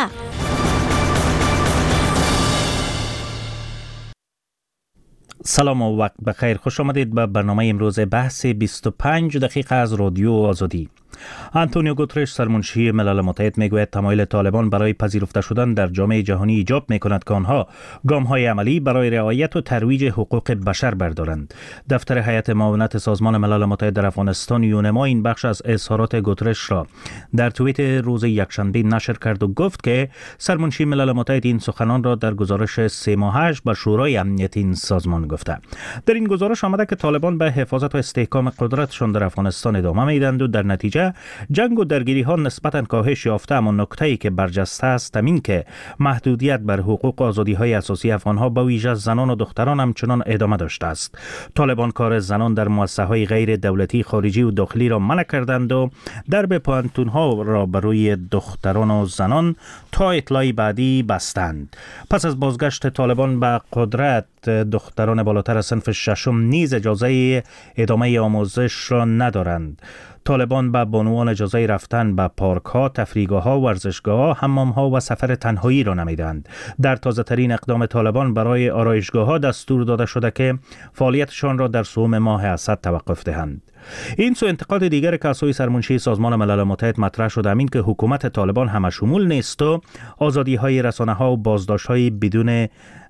سلام و وقت بخیر. خوش آمدید به برنامه امروز بحث بیست و پنج دقیقه از رادیو آزادی. آنتونیو گوترش، سرمنشی ملل متحد، میگوید تمایل طالبان برای پذیرفته شدن در جامعه جهانی ایجاب میکند که آنها گام‌های عملی برای رعایت و ترویج حقوق بشر بردارند. دفتر هیئت معاونت سازمان ملل متحد در افغانستان یونما این بخش از اظهارات گوترش را در توییت روز یکشنبه نشر کرد و گفت که سرمنشی ملل متحد این سخنان را در گزارش سه ماهش به شورای امنیت این سازمان گفته. در این گزارش آمده که طالبان به حفاظت و استحکام قدرتشان در افغانستان ادامه میدند و در نتیجه جنگ و درگیری ها نسبتاً کاهش یافته، اما نکته‌ای که برجسته است همین که محدودیت بر حقوق و آزادی های اساسی افغان ها به ویژه زنان و دختران همچنان ادامه داشته است. طالبان کار زنان در مؤسسه های غیر دولتی خارجی و داخلی را منع کردند و درب پانتون ها را برای دختران و زنان تا اطلاعی بعدی بستند. پس از بازگشت طالبان به قدرت، دختران بالاتر از صنف ششم نیز اجازه ادامه آموزش را ندارند. طالبان به بانوان اجازه رفتن به پارک ها، تفریحگاه ها، ورزشگاه ها، حمام ها و سفر تنهایی را نمیدند. در تازه ترین اقدام طالبان برای آرایشگاه ها دستور داده شده که فعالیتشان را در سوم ماه اسد توقف دهند. این سو انتقاد دیگر که از سوی سرمنشی سازمان ملل متحد مطرح شده همین که حکومت طالبان همه شمول نیست و آزادی های رسانه ها و بازداشت های بدون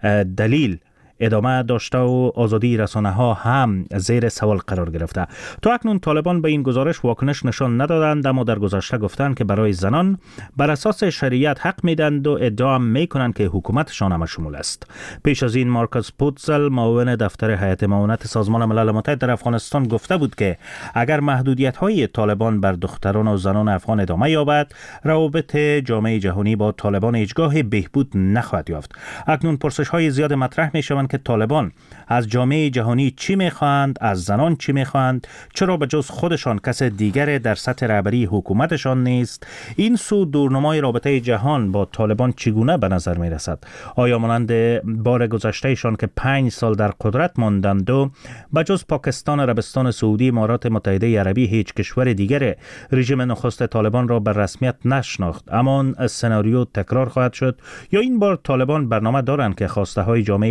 دلیل ادامه داشته و آزادی رسانه ها هم زیر سوال قرار گرفته. تا اکنون طالبان به این گزارش واکنش نشان ندادند، اما در گذشته گفتند که برای زنان بر اساس شریعت حق میدند و ادعا میکنند که حکومتشان هم شمول است. پیش از این مارکوس پوتزل، معاون دفتر هیئت معاونت سازمان ملل متحد در افغانستان، گفته بود که اگر محدودیت های طالبان بر دختران و زنان افغان ادامه یابد، روابط جامعه جهانی با طالبان هیچگاه بهبود نخواهد یافت. اکنون پرسش های زیاد مطرح میشوند که طالبان از جامعه جهانی چی میخواهند، از زنان چی میخواهند، چرا به جز خودشان کس دیگر در سطح رهبری حکومتشان نیست؟ این سو دورنمای رابطه جهان با طالبان چگونه به نظر میرسد؟ آیا مانند بار گذشتهشان که پنج سال در قدرت ماندند و به جز پاکستان، عربستان سعودی، امارات متحده عربی هیچ کشور دیگر رژیم نخست طالبان را به رسمیت نشناخت، اما سناریو تکرار خواهد شد؟ یا این بار طالبان برنامه دارند که خواسته های جامعه جهانی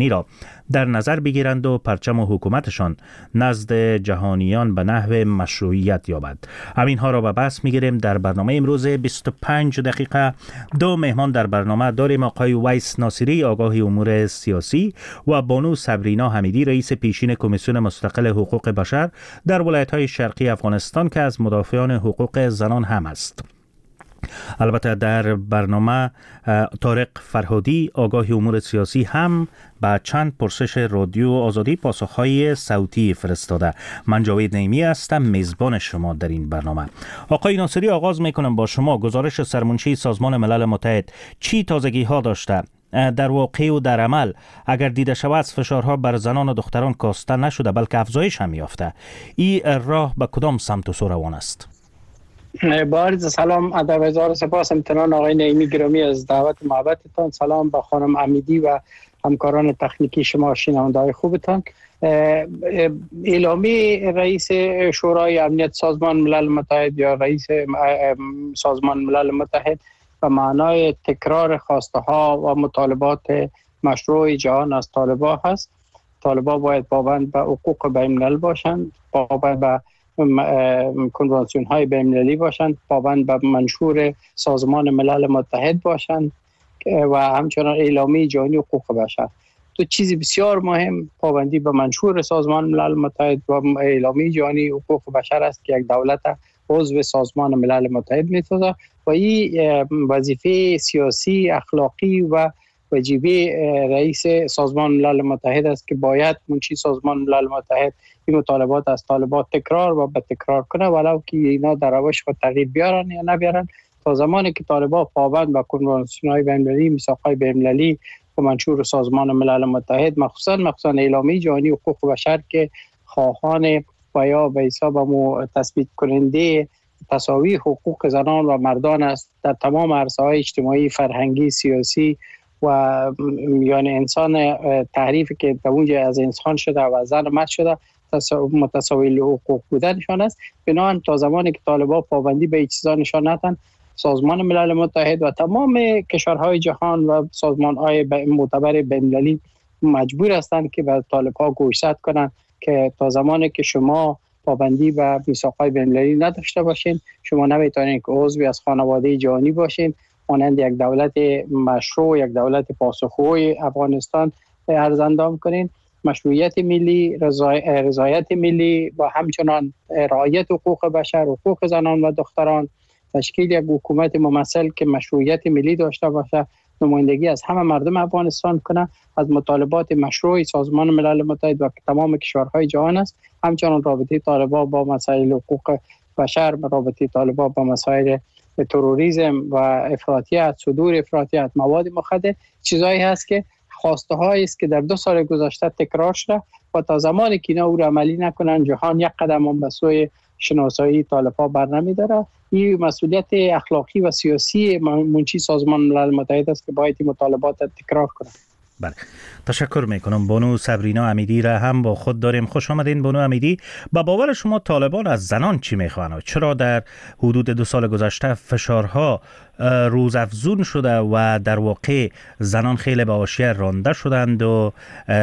را در نظر بگیرند و پرچم و حکومتشان نزد جهانیان به نحو مشروعیت یابد. همین ها را به بحث میگیریم در برنامه امروز بیست و پنج دقیقه. دو مهمان در برنامه داریم: آقای ویس ناصری، آگاه امور سیاسی، و بانو صبرینا حمیدی، رئیس پیشین کمیسیون مستقل حقوق بشر در ولایت‌های شرقی افغانستان که از مدافعان حقوق زنان هم است. البته در برنامه طارق فرهادی، آگاه امور سیاسی، هم با چند پرسش رادیو آزادی پاسخهای صوتی فرستاده. من جاوید نعیمی هستم، میزبان شما در این برنامه. آقای ناصری، آغاز میکنم با شما. گزارش سرمنشی سازمان ملل متحد چی تازگی ها داشته؟ در واقع و در عمل اگر دیده شود فشارها بر زنان و دختران کاسته نشده بلکه افزایش هم یافته. این راه به کدام سمت و سو روان است؟ با عرض سلام، ادب، هزار سپاس امتنان آقای نعیمی گرامی از دعوت محبتتان. سلام به خانم امیدی و همکاران تکنیکی شما، شنونده‌های خوبتان. اعلامیه رئیس شورای امنیت سازمان ملل متحد یا رئیس سازمان ملل متحد به معنای تکرار خواسته ها و مطالبات مشروع جهان از طالبان هست. طالبان باید پابند به حقوق بین الملل باشند، پابند به کنوانسیون های بین المللی باشند، پابند به منشور سازمان ملل متحد باشند و همچنان اعلامیه جهانی حقوق بشر. دو چیز بسیار مهم پابندی به منشور سازمان ملل متحد و اعلامیه جهانی حقوق بشر است که یک دولت عضو سازمان ملل متحد می‌سازد و این وظیفه سیاسی، اخلاقی و وجیبه رئیس سازمان ملل متحد است که باید منشی سازمان ملل متحد این مطالبات از طالبان تکرار و به تکرار کنه، ولو که اینا در روش خود تغییر بیارن یا نبیارن. تا زمانی که طالبان پابند به کنوانسیون‌های بین‌المللی، میثاق‌های بین‌المللی و منشور سازمان ملل متحد، مخصوصا مخصوصا اعلامیه جهانی حقوق بشر که خواهان و یا به حساب مو تثبیت کننده تساوی حقوق زنان و مردان است در تمام عرصه‌های اجتماعی، فرهنگی، سیاسی و یعنی انسان تعریفی که در اونجا از انسان شده و زن مرد شده متساوی حقوق بودنشان است. بنابراین تا زمانی که طالبان پابندی به این چیزا نشان ندهند، سازمان ملل متحد و تمام کشورهای جهان و سازمان‌های معتبر بین‌المللی مجبور هستند که به طالبان گوشزد کنند که تا زمانی که شما پابندی به میثاق‌های بین‌المللی نداشته باشین، شما نمیتونید که عضوی از خانواده جهانی باشین، مانند یک دولت مشروع، یک دولت پاسخگوی افغانستان ارزاندام کنین. مشروعیت ملی، رضایت ملی و همچنان رعایت حقوق بشر، حقوق زنان و دختران، تشکیل یک حکومت ممثل که مشروعیت ملی داشته باشه، نمایندگی از همه مردم افغانستان کنه، از مطالبات مشروع سازمان ملل متحد و تمام کشورهای جهان است. همچنان رابطه طالبان با مسائل حقوق بشر، رابطه طالبان با مسائل تروریسم و افراطیت، صدور افراطیت، مواد مخدر، چیزایی هست که خواسته هایی است که در دو سال گذشته تکرار شده و تا زمانی که اینا او را عملی نکنن، جهان یک قدم هم به سوی شناسایی طالبان بر نمی‌داره. این مسئولیت اخلاقی و سیاسی منشی سازمان ملل متحد است که باید این مطالبات تکرار کنه. بله، تشکر میکنم. بانو صبرینا حمیدی را هم با خود داریم. خوش آمدین بانو حمیدی. با باور شما طالبان از زنان چی میخواهند؟ چرا در حدود دو سال گذشته فشارها روزافزون شده و در واقع زنان خیلی به حاشیه رانده شدند و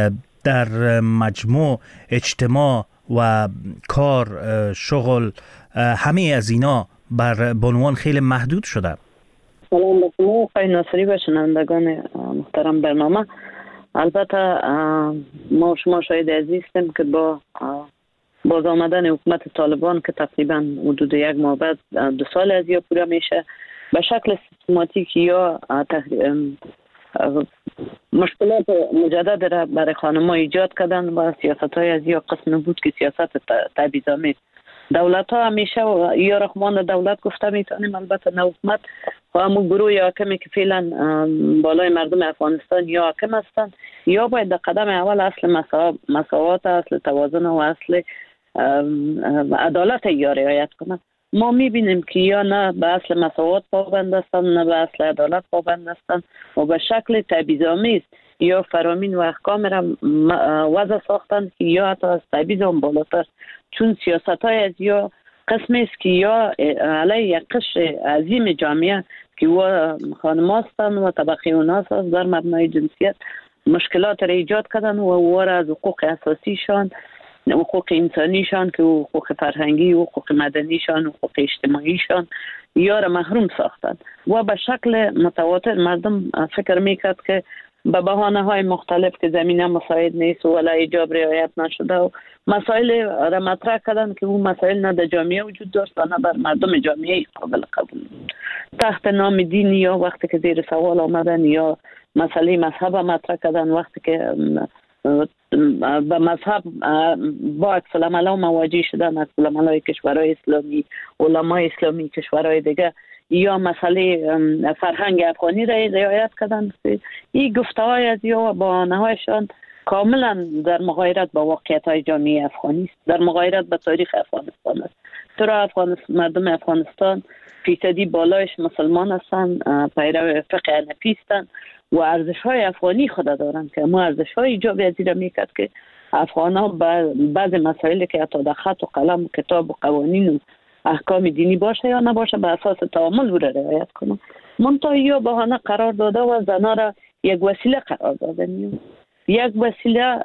در مجموع اجتماع و کار، شغل، همه از اینا بر بانوان خیلی محدود شده؟ سلام به شما آقای ناصری و شنوندگان محترم برنامه. البته ما شما شاهد عزیز هستیم که با باز آمدن حکومت طالبان که تقریبا حدود یک ماه بعد دو سال از یا پورا میشه، به شکل سیستماتیک یا مشکلات مجدد را برای خانم‌ها ایجاد کردن و سیاست‌های از یا قسم بود که سیاست تبعیض‌آمیز. دولت ها همیشه یا رحمان دولت گفته میتونیم، البته نه حکومت و همون گروه حاکمی که فعلا بالای مردم افغانستان یا حاکم هستند، یا باید در قدم اول اصل مساوات، اصل توازن و اصل عدالت یا رعایت کنند. ما میبینیم که یا نه به اصل مساوات پابند هستند، نه به اصل عدالت پابند هستند و به شکل تبعیض‌آمیز یا فرامین و احکام را وضع ساختند که یا حتی از تبعیض هم بالاتر، چون سیاست های از یا قسمی است که یا علیه یک قشر عظیم جامعه که و خانم هستند و طبقه اوناس هست در مبنای جنسیت مشکلات را ایجاد کردن و وار از حقوق اساسیشان، حقوق انسانیشان که حقوق فرهنگی و حقوق مدنیشان و حقوق اجتماعیشان یا را محروم ساختند و به شکل متواتر مردم فکر میکرد که به بهانه های مختلف که زمینه مساعد نیست و ولی ایجاب رعایت نشده و مسائل را مطرح کردن که اون مسائل نه در جامعه وجود داشت و نه بر مردم جامعه قابل قبول تحت نام دین یا وقتی که زیر سوال آمدن یا مسئله مذهب مطرح کردن وقتی که به مذهب با عکس العمل مواجه شدن عکس العمل کشورهای اسلامی علمای اسلامی کشورهای دیگه یا مسئله فرهنگ افغانی را رعایت کردن این گفته‌های از یا بهانه‌هایشان کاملا در مغایرت با واقعیت‌های جامعه افغانی است، در مغایرت با تاریخ افغانستان است. چرا افغانستان مردم افغانستان فیصدی بالایش مسلمان هستند، پیرو فقه حنفی هستند و ارزش‌های افغانی خود دارند که ما ارزش‌های ایجاب از این میکرد که افغان‌ها بعض مسائلی که حتی در خط و قلم و کتاب و قوانین و احکام دینی باشه یا نباشه به اساس تعامل رو رعایت کنه. منتها یا بهانه قرار داده و زنا را یک وسیله قرار داده میاد، یک وسیله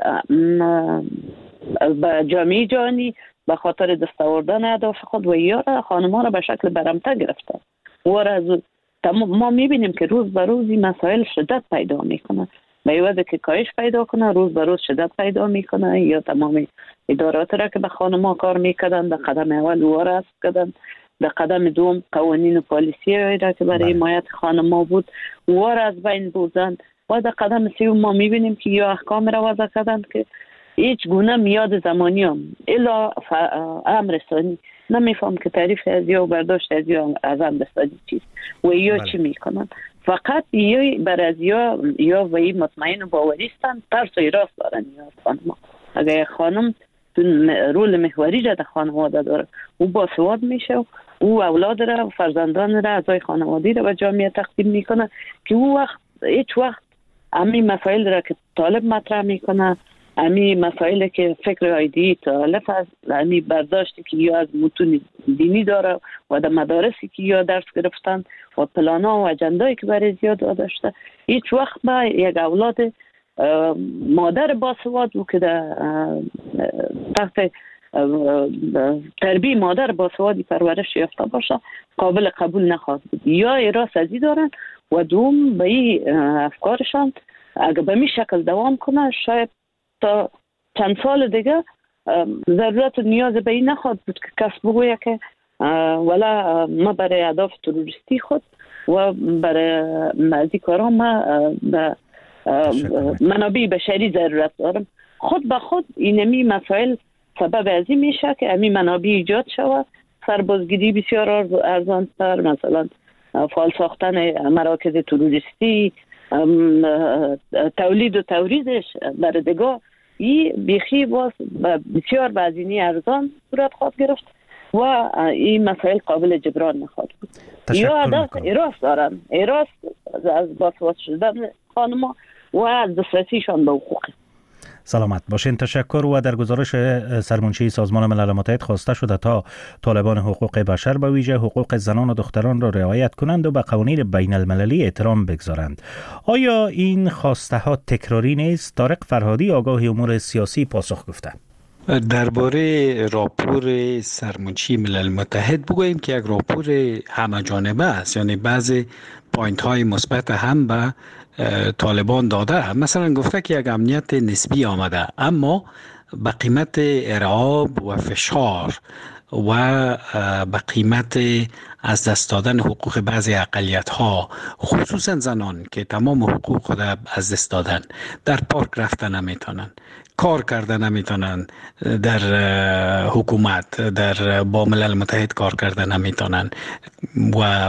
به جامعه جهانی به خاطر دستاوردن اهداف خود و یا خانم‌ها را به شکل برمته گرفته و از ما میبینیم که روز به روز این مسائل شدت پیدا میکنه، به عوض که کاهش پیدا کنه روز به روز شدت پیدا میکنه یا تمام ادارات را که به خانم‌ها کار میکردن در قدم اول وار است کردن، در قدم دوم قوانین و پالیسی را که برای حمایت خانم‌ها بود وار از بین بردن و در قدم سوم ما میبینیم که یا احکام را وضع کردن که هیچ گونه میاد زمانی هم الا امر ثانی نمیفهم که تعریف از یا برداشت از یا از امر ثانی چیست و یا چی میکنن. فقط یا بر از یا یا وی مطمئن و باوریستن ترس و ایراس دارن یا خانم. اگر خانم رول محوری را در خانواده داره او باسواد میشه او اولاد را فرزندان را اعضای خانوادگی را به جامعه تقدیم میکنه که او وقت هیچ وقت همین مسائل را که طالب مطرح میکنه، همین مسائل که فکر ایدی طالب از همین برداشتی که یا از متون دینی داره و در مدارسی که یا درس گرفتن و پلانا و اجندایی که برای زیاد داشته هیچ وقت با یک اولاد مادر باسواد و که در تحت تربیه مادر باسوادی پرورش یافته باشه قابل قبول نخواهد بود. یا ایراس ازی دارن و دوم به این افکارشان اگر به می شکل دوام کنه شاید تا چند سال دیگه ضرورت و نیاز به این نخواهد بود که کس بگویه که ولا ما برای اهداف تروریستی خود و برای مزی کارا ما به منابع بشری ضرورت دارم. خود به خود اینمی مسائل سبب از این میشه که امی منابع ایجاد شود، سربازگیری بسیار ارزان‌تر، مثلا فعال ساختن مراکز تروریستی، تولید و توریدش بردگاه این بیخی باز بسیار بزینی ارزان صورت خواهد گرفت و این مسائل قابل جبران نخواهد بود. یا عدد ایراس دارن، ایراس از باسواد شدن خانما و از دسترسیشان به حقوق. سلامت باشین. تشکر. و در گزارش سرمنشی سازمان ملل متحد خواسته شده تا طالبان حقوق بشر به ویژه حقوق زنان و دختران را رعایت کنند و به قوانین بین المللی احترام بگذارند. آیا این خواسته ها تکراری نیست؟ طارق فرهادی آگاه امور سیاسی پاسخ گفته. درباره راپور سرمنشی ملل متحد بگوییم که یک راپور همه جانبه است، یعنی بعضی پوینت های مثبت هم به طالبان داده. مثلا گفته که یک امنیت نسبی آمده اما به قیمت ارعاب و فشار و به قیمت از دست دادن حقوق بعضی اقلیت ها، خصوصا زنان که تمام حقوق خود از دست دادن، در پارک رفتن نمیتونن، کار کردن نمیتونن، در حکومت در با ملل متحد کار کردن نمیتونن و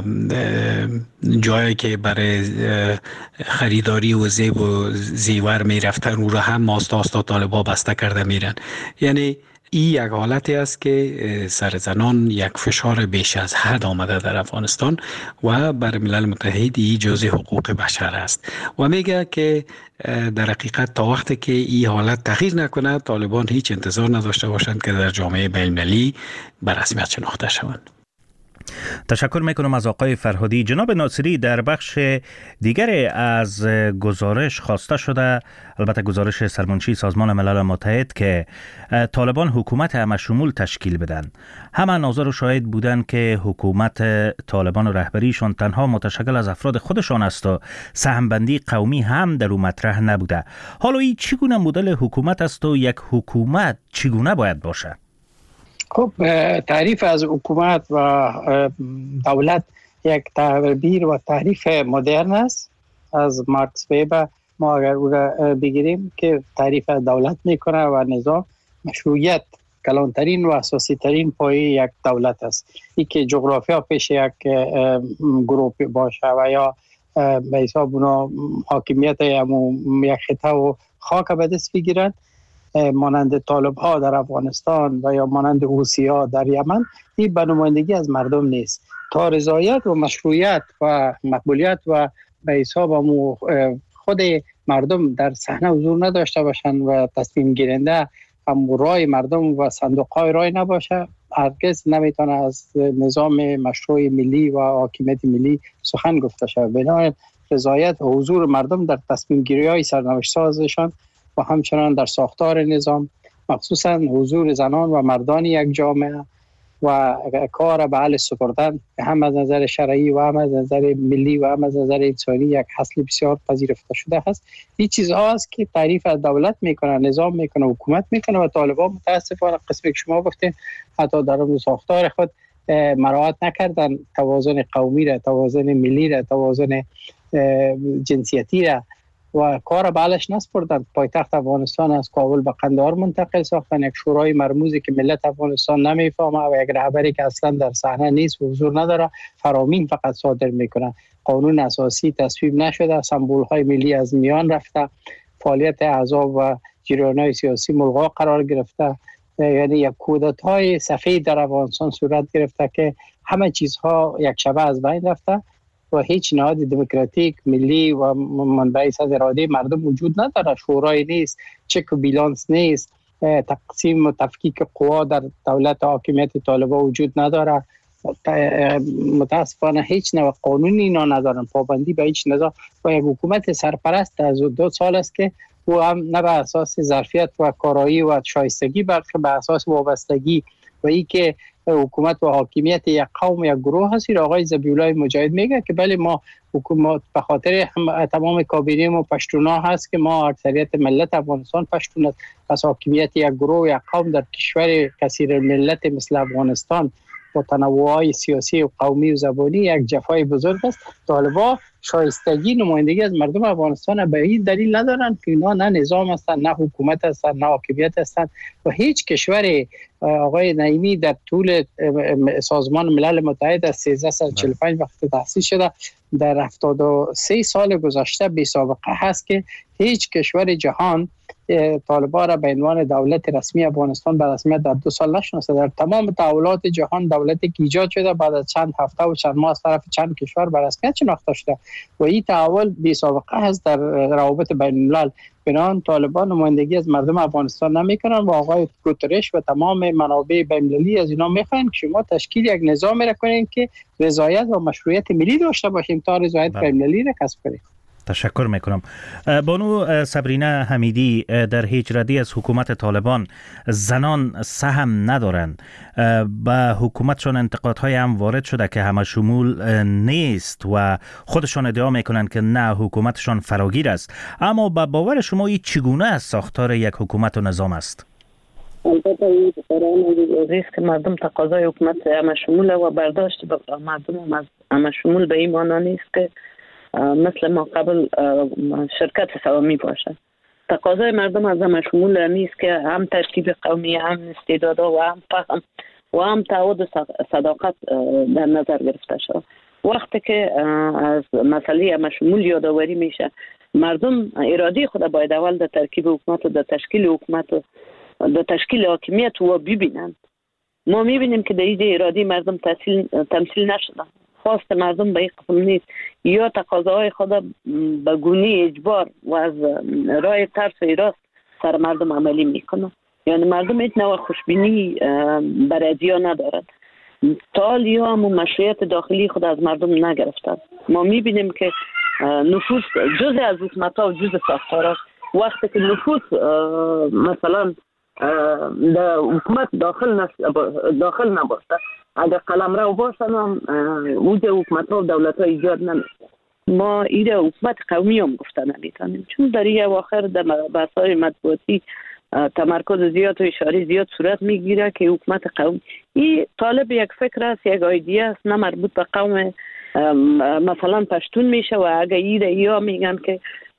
جایی که برای خریداری و زیب و زیور میرفتن او را هم ماستا آستا طالبا بسته کرده میرن. یعنی این یک حالتی است که سر زنان یک فشار بیش از حد آمده در افغانستان و بر ملل متحد این جزء حقوق بشر است و میگه که در حقیقت تا وقتی که این حالت تغییر نکنه طالبان هیچ انتظار نداشته باشند که در جامعه بین المللی به رسمیت شناخته شوند. تشکر میکنم از آقای فرهادی. جناب ناصری، در بخش دیگری از گزارش خواسته شده، البته گزارش سرمنشی سازمان ملل متحد، که طالبان حکومت همه شمول تشکیل بدن. همه ناظر و شاهد بودن که حکومت طالبان و رهبریشان تنها متشکل از افراد خودشان است و سهمبندی قومی هم در او مطرح نبوده. حالا این چگونه مدل حکومت است و یک حکومت چگونه باید باشه؟ خب تعریف از حکومت و دولت یک تعبیر و تعریف مدرن است از مارکس ویبر. ما اگر او را بگیریم که تعریف از دولت میکنه و نظام مشروعیت کلانترین و اساسی ترین پایه یک دولت است. این که جغرافیا پیش یک گروه باشه و یا به حساب اونا حاکمیت یک خطه و خاک به دست بگیرند، مانند طالب ها در افغانستان و یا مانند حوثی ها در یمن، این به نمایندگی از مردم نیست. تا رضایت و مشروعیت و مقبولیت و به حساب خود مردم در صحنه حضور نداشته باشند و تصمیم گیرنده هم رای مردم و صندوق های رای نباشه، هرگز نمیتونه از نظام مشروع ملی و حاکمیت ملی سخن گفته شود. بنابراین رضایت و حضور مردم در تصمیم گیری های سرنوشت سازشان و همچنان در ساختار نظام، مخصوصا حضور زنان و مردان یک جامعه و کار به اهل سپردن، هم از نظر شرعی و هم از نظر ملی و هم از نظر انسانی یک حاصل بسیار پذیرفته شده است. این چیزها است که تعریف از دولت میکنه، نظام میکنه، حکومت میکنه و طالبان متاسفانه قسمی که شما گفتین حتی در اون ساختار خود مراعات نکردن توازن قومی را، توازن ملی را، توازن جنسیتی را و کار بالش نسپردن. پایتخت افغانستان از کابل به قندهار منتقل ساختن، یک شورای مرموزی که ملت افغانستان نمیفهمه و یک رهبری که اصلا در صحنه نیست و حضور نداره، فرامین فقط صادر میکنه. قانون اساسی تصویب نشده، سمبول های ملی از میان رفته، فعالیت احزاب و جریان‌های سیاسی ملغا قرار گرفته. یعنی یک کودتای سفید در افغانستان صورت گرفته که همه چیزها یک شبه از بین رفته و هیچ نهاد دموکراتیک ملی و منبعی از اراده مردم وجود نداره. شورای نیست، چک و بیلانس نیست، تقسیم و تفکیک قوا در دولت حاکمیت طالبان وجود نداره. متاسفانه هیچ نوع قانونی اینا ندارن، پابندی به هیچ نظام و یک حکومت سرپرست از دو سال است که او هم نه به اساس ظرفیت و کارایی و شایستگی بلکه به اساس وابستگی و ای که حکومت و حاکمیت یک قوم یا گروه هست. آقای ذبیحالله مجاهد میگه که بله ما حکومت به خاطر تمام کابینه ما پشتونا هست که ما اکثریت ملت افغانستان پشتون است، پس حاکمیت یک گروه یا قوم در کشور کثیر ملت مثل افغانستان با تنوعات سیاسی و قومی و زبانی یک جفای بزرگ است. طالبان شایستگی نمایندگی از مردم افغانستان به این دلیل ندارند که اینا نه نظام هستند، نه حکومت هستند، نه حاکمیت هستند و هیچ کشور آقای نعیمی در طول سازمان ملل متحد از سیزده چهل و پنج وقت تأسیس شده در هفتاد و سه سال گذشته بی سابقه هست که هیچ کشور جهان طالبان را به عنوان دولت رسمی افغانستان به رسمیت در دو سال نشناسه. در تمام تحولات جهان دولتی که ایجاد شده بعد از چند هفته و چند ماه از طرف چند کشور به رسمیت شناخته شده و این تحول بی سابقه است در روابط بین الملل. بنابراین طالبان نمایندگی از مردم افغانستان نمیکنن و آقای گوترش و تمام منابع بین‌المللی از اینا میخواین که شما تشکیل یک نظام را کنین که رضایت و مشروعیت ملی داشته باشیم تا رضایت بین‌المللی را کسب کنیم. تشکر میکنم. بانو صبرینه حمیدی، در هیچ ردی از حکومت طالبان زنان سهم ندارند. به حکومتشان انتقادهای هم وارد شده که همه شمول نیست و خودشان ادعا میکنند که نه حکومتشان فراگیر است. اما به باور شما این چگونه از ساختار یک حکومت و نظام است؟ البته این بسیار که مردم تقاضای حکومت همه شمول و برداشت مردم از همه شمول به این معنی نیست که مثل ما قبل شرکت سوامی باشه. تقاضای مردم از همه شمول نیست که هم ترکیب قومی، هم استعدادها و هم فهم و هم تعهد و صداقت در نظر گرفته شد. وقتی که از مسئله همه شمول یادآوری میشه، مردم اراده خود باید اول در ترکیب حکومت و در تشکیل حکومت و در تشکیل حاکمیت و ببینند. ما میبینیم که در این اراده مردم تمثیل نشدن. خواست مردم به این قسم نیست، یا تقاضاهای خود به گونه اجبار و از راه ترس و ایراست سر مردم عملی میکنه. یعنی مردم هیچ نوع خوشبینی برای ادیا ندارد. تال یا هم مشروعیت داخلی خود از مردم نگرفتن. ما میبینیم که نفوذ جزء از حکومت‌ها و جزء ساختارها وقتی که نفوذ مثلا در حکومت داخل داخل نباشه، اگر قلمرو باشن هم اوج حکومت‌ها و دولت‌ها ایجاد نمیشه. ما ایره حکومت قومی هم گفتن نمیتونیم، چون در این اواخر در بحث‌های مطبوعاتی تمرکز زیاد و اشاره زیاد صورت میگیره که حکومت قومی این طالب یک فکر است، یک ایده است، نه مربوط به قوم مثلا پشتون میشه. و اگر ایره یا میگن که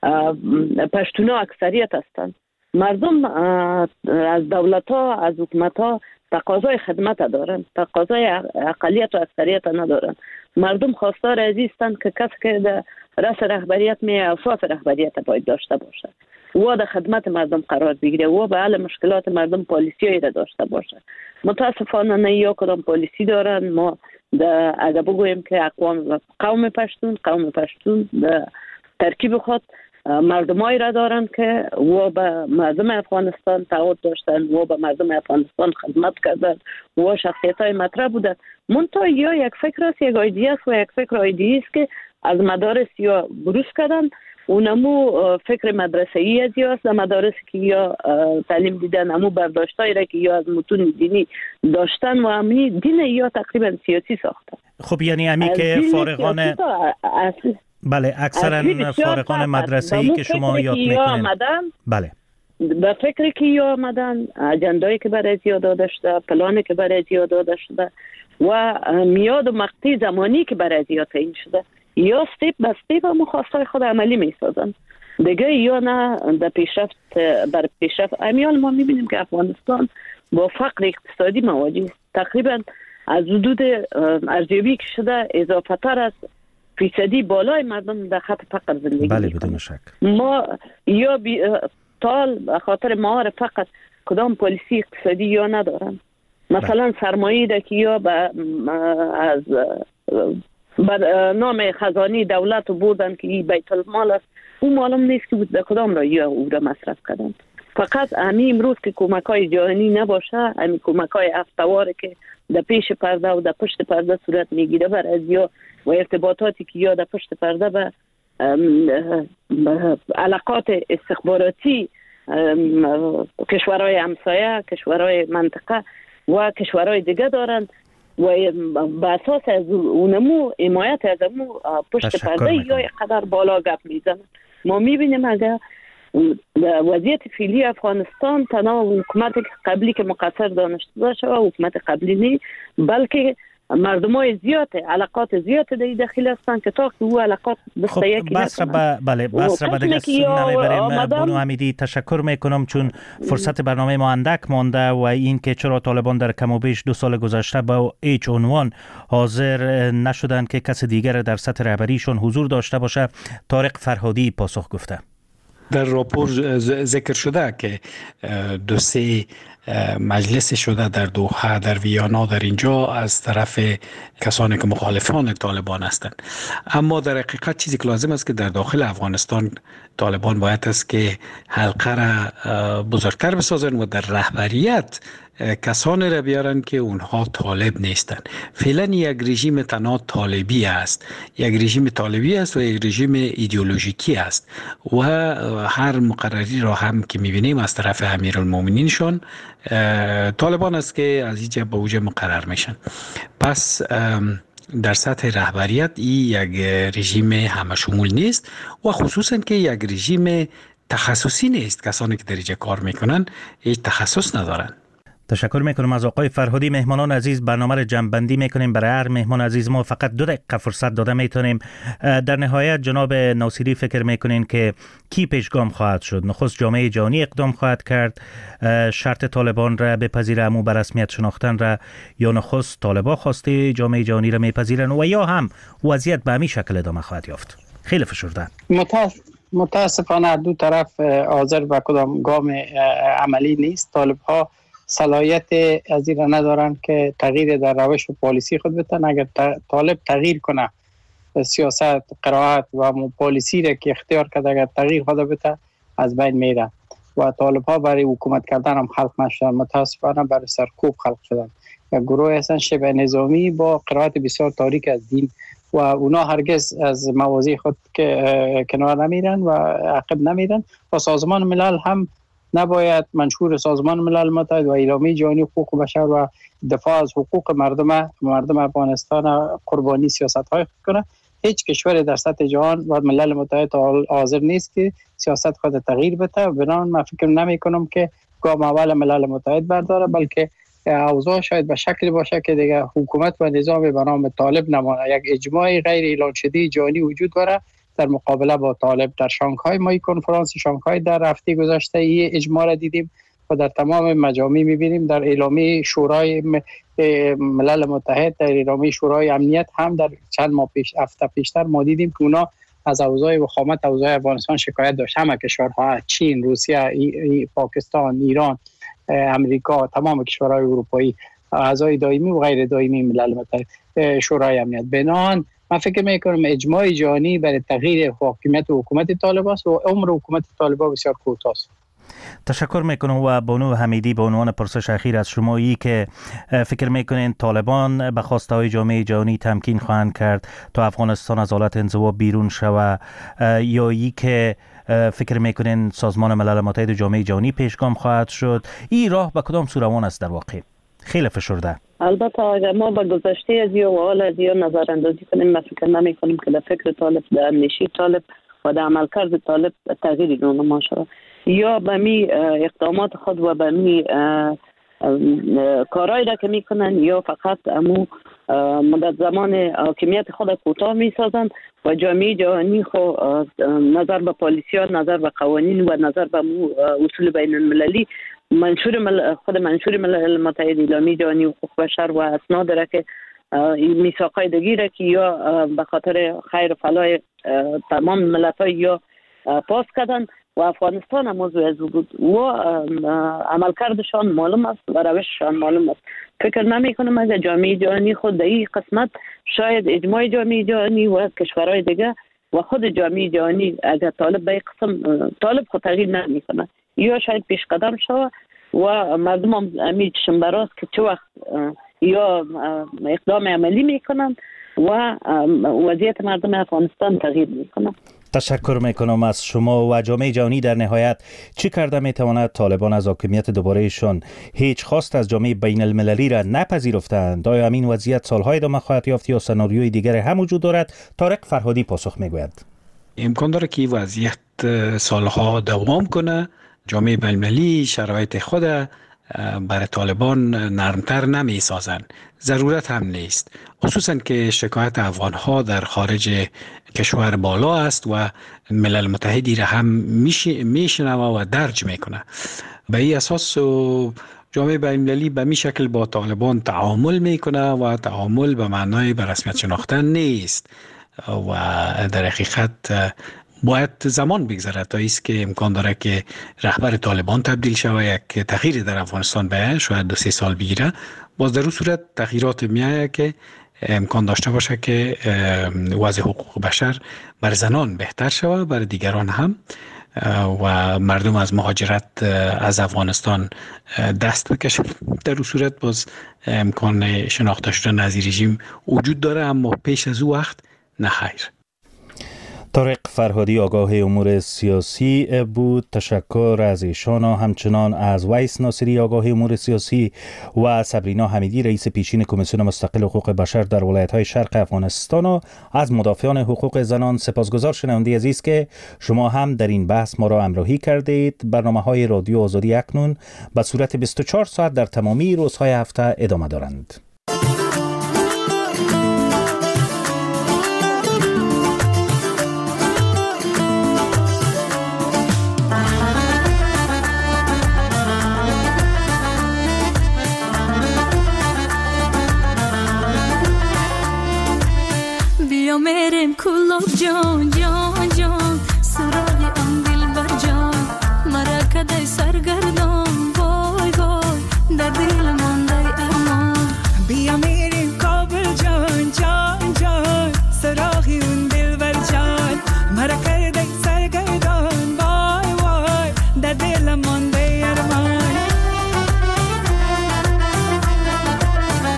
پشتونا اکثریت هستند، مردم از دولت ها از حکومت ها تقاضای خدمت دارن، تقاضای اقلیت و اکثریت ندارن. مردم خواستار عزیزند که کسی که در رأس رهبریت می اساس رهبریت باید داشته باشه و در خدمت مردم قرار بگیره و به حل مشکلات مردم پالیسی را داشته باشه. متاسفانه نه یا کدام پالیسی دارن. ما اگر بگوییم که اقوام قوم پشتون قوم پشتون در ترکیب خود مردمایی را دارن که و به مردم افغانستان تعهد داشتن و به مردم افغانستان خدمت کردن و شخصیت های مطرح بودن. منتها یا یک فکر است، یک ایده است و یک فکر ایده است که از مدارس یا بروز کردن. اونمو فکر مدرسه‌ای از یا از مدارس که یا تعلیم دیدن، امو برداشتایی را که یا از متون دینی داشتن و امی دین یا تقریبا سیاسی ساختن. خب یعنی امی که فارغان بله اکثرا فارغان مدرسه‌ای که شما یاد میکنین بله به فکری که یا آمدن، اجندایی که برای زیاد داده شده، پلانی که برای زیاد داده شده و میاد و مقطع زمانی که برای زیاد تعیین شده، یا استیپ به استیپ مخواستای خود عملی میسازن دیگه، یا نه در پیشرفت بر پیشرفت. امیال ما میبینیم که افغانستان با فقر اقتصادی مواجه است. تقریبا از حدود ارزیابی که شده اضافه تر از فیصدی بالای مردم در خط فقر زندگی بله بدون شک. ما یا بی تال به خاطر مهار فقط کدام پالیسی اقتصادی یا ندارن. مثلا سرمایه‌ای را که یا از بر نام خزانه دولت بودن که این بیت المال است، اون معلوم نیست که در کدام را یا او را مصرف کردن. فقط همین امروز که کمک‌های جهانی نباشه، همین کمک‌های هفته‌واره که در پیش پرده و در پشت پرده صورت میگیره بر از یا و ارتباطاتی که یا در پشت پرده به علاقات استخباراتی کشورهای همسایه، کشورهای منطقه و کشورهای دیگه دارن و به اساس از اونمو حمایت از اونمو پشت پرده یا قدر بالا گپ میزنن. ما میبینیم اگر وضعیت فعلی افغانستان تنها حکومت قبلی که مقصر دانشته باشه و حکومت قبلی نی، بلکه مردمای زیاد علاقات زیاد در داخل هستن که تا که او علاقات بسته خب یکی بس را با بله بس را دیگه نمیبریم. بانو حمیدی تشکر میکنم چون فرصت برنامه ما اندک مانده و این که چرا طالبان در کم و بیش دو سال گذشته با هیچ عنوان حاضر نشدن که کس دیگر در سطح رهبریشون حضور داشته باشه، طارق فرهادی پاسخ گفته. در راپور ذکر شده که دو سه مجلس شده در دوحه، در ویانا، در اینجا از طرف کسانی که مخالفان طالبان هستند. اما در حقیقت چیزی که لازم است که در داخل افغانستان طالبان باید است که حلقه را بزرگتر بسازن و در رهبریت کسانی را بیارن که اونها طالب نیستند. فعلا یک رژیم تنها طالبی است، یک رژیم طالبی است و یک رژیم ایدئولوژیکی است و هر مقرری را هم که میبینیم از طرف امیرالمومنینشان طالبان است که از اینجا به اوج مقرر میشن. پس در سطح رهبریت این یک رژیم همه شمول نیست و خصوصا که یک رژیم تخصصی نیست. کسانی که در اینجا کار میکنن هیچ تخصص ندارن. تشکر میکنم از آقای فرهادی. مهمانان عزیز، برنامه را جمع‌بندی میکنیم. برای هر مهمان عزیز ما فقط دو دقیقه فرصت داده میتونیم. در نهایت جناب ناصری فکر میکنین که کی پیشگام خواهد شد؟ نخست جامعه جهانی اقدام خواهد کرد شرط طالبان را بپذیره، امو به رسمیت شناختن را، یا نخست طالبان خواسته جامعه جهانی را میپذیرن و یا هم وضعیت به همین شکل ادامه خواهد یافت؟ خیلی فشرده. متاسفانه دو طرف حاضر به کدام گام عملی نیست. طالب ها صلاحیت از این را ندارن که تغییر در روش و پالیسی خود بتن. اگر طالب تغییر کنه سیاست، قرائت و پالیسی را که اختیار کرده، اگر تغییر خود بتن از بین میره و طالب ها برای حکومت کردن هم خلق نشدن، متاسفانه برای سرکوب خلق شدن. گروه هستن شبه نظامی با قرائت بسیار تاریک از دین و اونا هرگز از مواضع خود که کنار نمیرن و عقب نمیرن و سازمان ملل هم نباید منشور سازمان ملل متحد و اعلامیه جهانی حقوق بشر و دفاع از حقوق مردم مردم افغانستان قربانی سیاست‌های کنه. هیچ کشور در سطح جهان و ملل متحد حاضر نیست که سیاست خود تغییر بده. بنابراین من فکر نمی کنم که گام اول ملل متحد برداره، بلکه اوضاع شاید به شکل باشه که دیگه حکومت و نظام به نام طالب نمانه. یک اجماع غیر اعلان شده جهانی وجود داره در مقابله با طالب. در شانگهای ما کنفرانس شانگهای در هفته گذشته این اجماع را دیدیم و در تمام مجامع می‌بینیم. در اعلامیه شورای ملل متحد، در اعلامیه شورای امنیت هم در چند ماه پیش هفته پیشتر ما دیدیم که اونا از اوضاع وخامت اوضاع افغانستان شکایت داشت. همه کشورها، چین، روسیه، ای، ای، پاکستان، ایران، امریکا، تمام کشورهای اروپایی، اعضای دائمی و غیر دائمی ملل متحد شورای امنیت. بنان من فکر میکنم اجماع جهانی برای تغییر حاکمیت و حکومت طالب است و عمر حکومت طالب بسیار کوتاه است. تشکر میکنم. و بانو حمیدی به عنوان پرسش اخیر از شما، ای که فکر میکنین طالبان به خواسته های جامعه جهانی تمکین خواهند کرد تا افغانستان از حالت انزوا بیرون شود، یا ای که فکر میکنین سازمان ملل متحد و جامعه جهانی پیشگام خواهد شد، این راه به کدام سو روان است در واقع؟ خیلی فشرده. البته اگر ما به گذشته از یا و حال از یا نظر اندازی کنیم، من فکر نمی کنیم که در فکر طالب، در اندیشه طالب و در عملکرد طالب تغییری رونما شود. یا به می اقدامات خود و به می کارهایی را که میکنن یا فقط امو مدت زمان حاکمیت خود کوتاه میسازند و جامعه جهانی خود نظر به پالیسیات، نظر به قوانین و نظر به اصول بین المللی منشور مل... خود منشور ملل متحد، اعلامیه جهانی حقوق بشر و اسناد را که میثاقای دیگه که یا به خاطر خیر و فلاح تمام ملت‌ها یا پاس کردن و افغانستان هم موضوع از بود و عملکردشان معلوم است و روششان معلوم است. فکر نمی کنم اگر جامعه جهانی خود در این قسمت، شاید اجماع جامعه جهانی و کشورهای دیگه و خود جامعه جهانی اگر طالب به این قسم، طالب خود تغییر نمی کنه یا شاید پیش قدم شود و مردم هم امید شنبراست که چه وقت یا اقدام عملی میکنن و وضعیت مردم افغانستان تغییر میکنن. تشکر میکنم از شما. و جامعه جهانی در نهایت چی کرده میتواند طالبان از حاکمیت دوبارهشان هیچ خواست از جامعه بین المللی را نپذیرفتند؟ آیا همین وضعیت سالهای ادامه خواهد یافت یا سناریوی دیگر هم وجود دارد؟ طارق فرهادی پاسخ میگوید. امکان داره که وضعیت سالها دوام کنه. جامعه بین المللی شرایط خود برای طالبان نرمتر نمی سازن، ضرورت هم نیست، خصوصا که شکایت افغانها در خارج کشور بالا است و ملل متحدی را هم میشنوه و درج میکنه. به این اساس جامعه بین المللی به می شکل با طالبان تعامل میکنه و تعامل به معنای به رسمیت شناختن نیست و در حقیقت باید زمان بگذره تا ایست که امکان داره که رهبر طالبان تبدیل شود، یک تغییری در افغانستان بیاید، شاید دو سه سال بگیره. باز در اون صورت تغییرات میایه که امکان داشته باشه که وضع حقوق بشر بر زنان بهتر شود، بر دیگران هم، و مردم از مهاجرت از افغانستان دست بکشن. در اون صورت باز امکان شناخته شدن از رژیم وجود داره، اما پیش از او وقت نه خیر. طارق فرهادی آگاه امور سیاسی بود. تشکر از ایشان، همچنان از ویس ناصری آگاه امور سیاسی و صبرینا حمیدی رئیس پیشین کمیسیون مستقل حقوق بشر در ولایت‌های شرق افغانستان و از مدافعان حقوق زنان. سپاسگزار شنونده عزیز که شما هم در این بحث ما را همراهی کردید. برنامه‌های رادیو آزادی اکنون به صورت بیست و چهار ساعت در تمامی روزهای هفته ادامه دارند. میریم کلاب جان جان جان، سراغ آن دلبر جان، مرا کدای سرگردان، وای وای در دل مانده ارمان. بیا میریم کابل جان جان جان، سراغ اون دلبر جان، مرا کدای سرگردان، وای وای در دل مانده ارمان.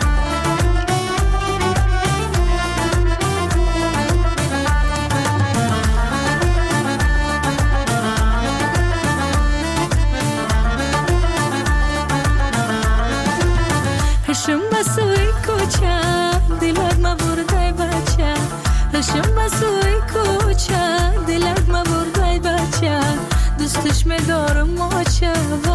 بسوی کوچه دلت ما بردای بچه رشم بسوی کوچه دلت ما بردای بچه دوستش میدارم ماچه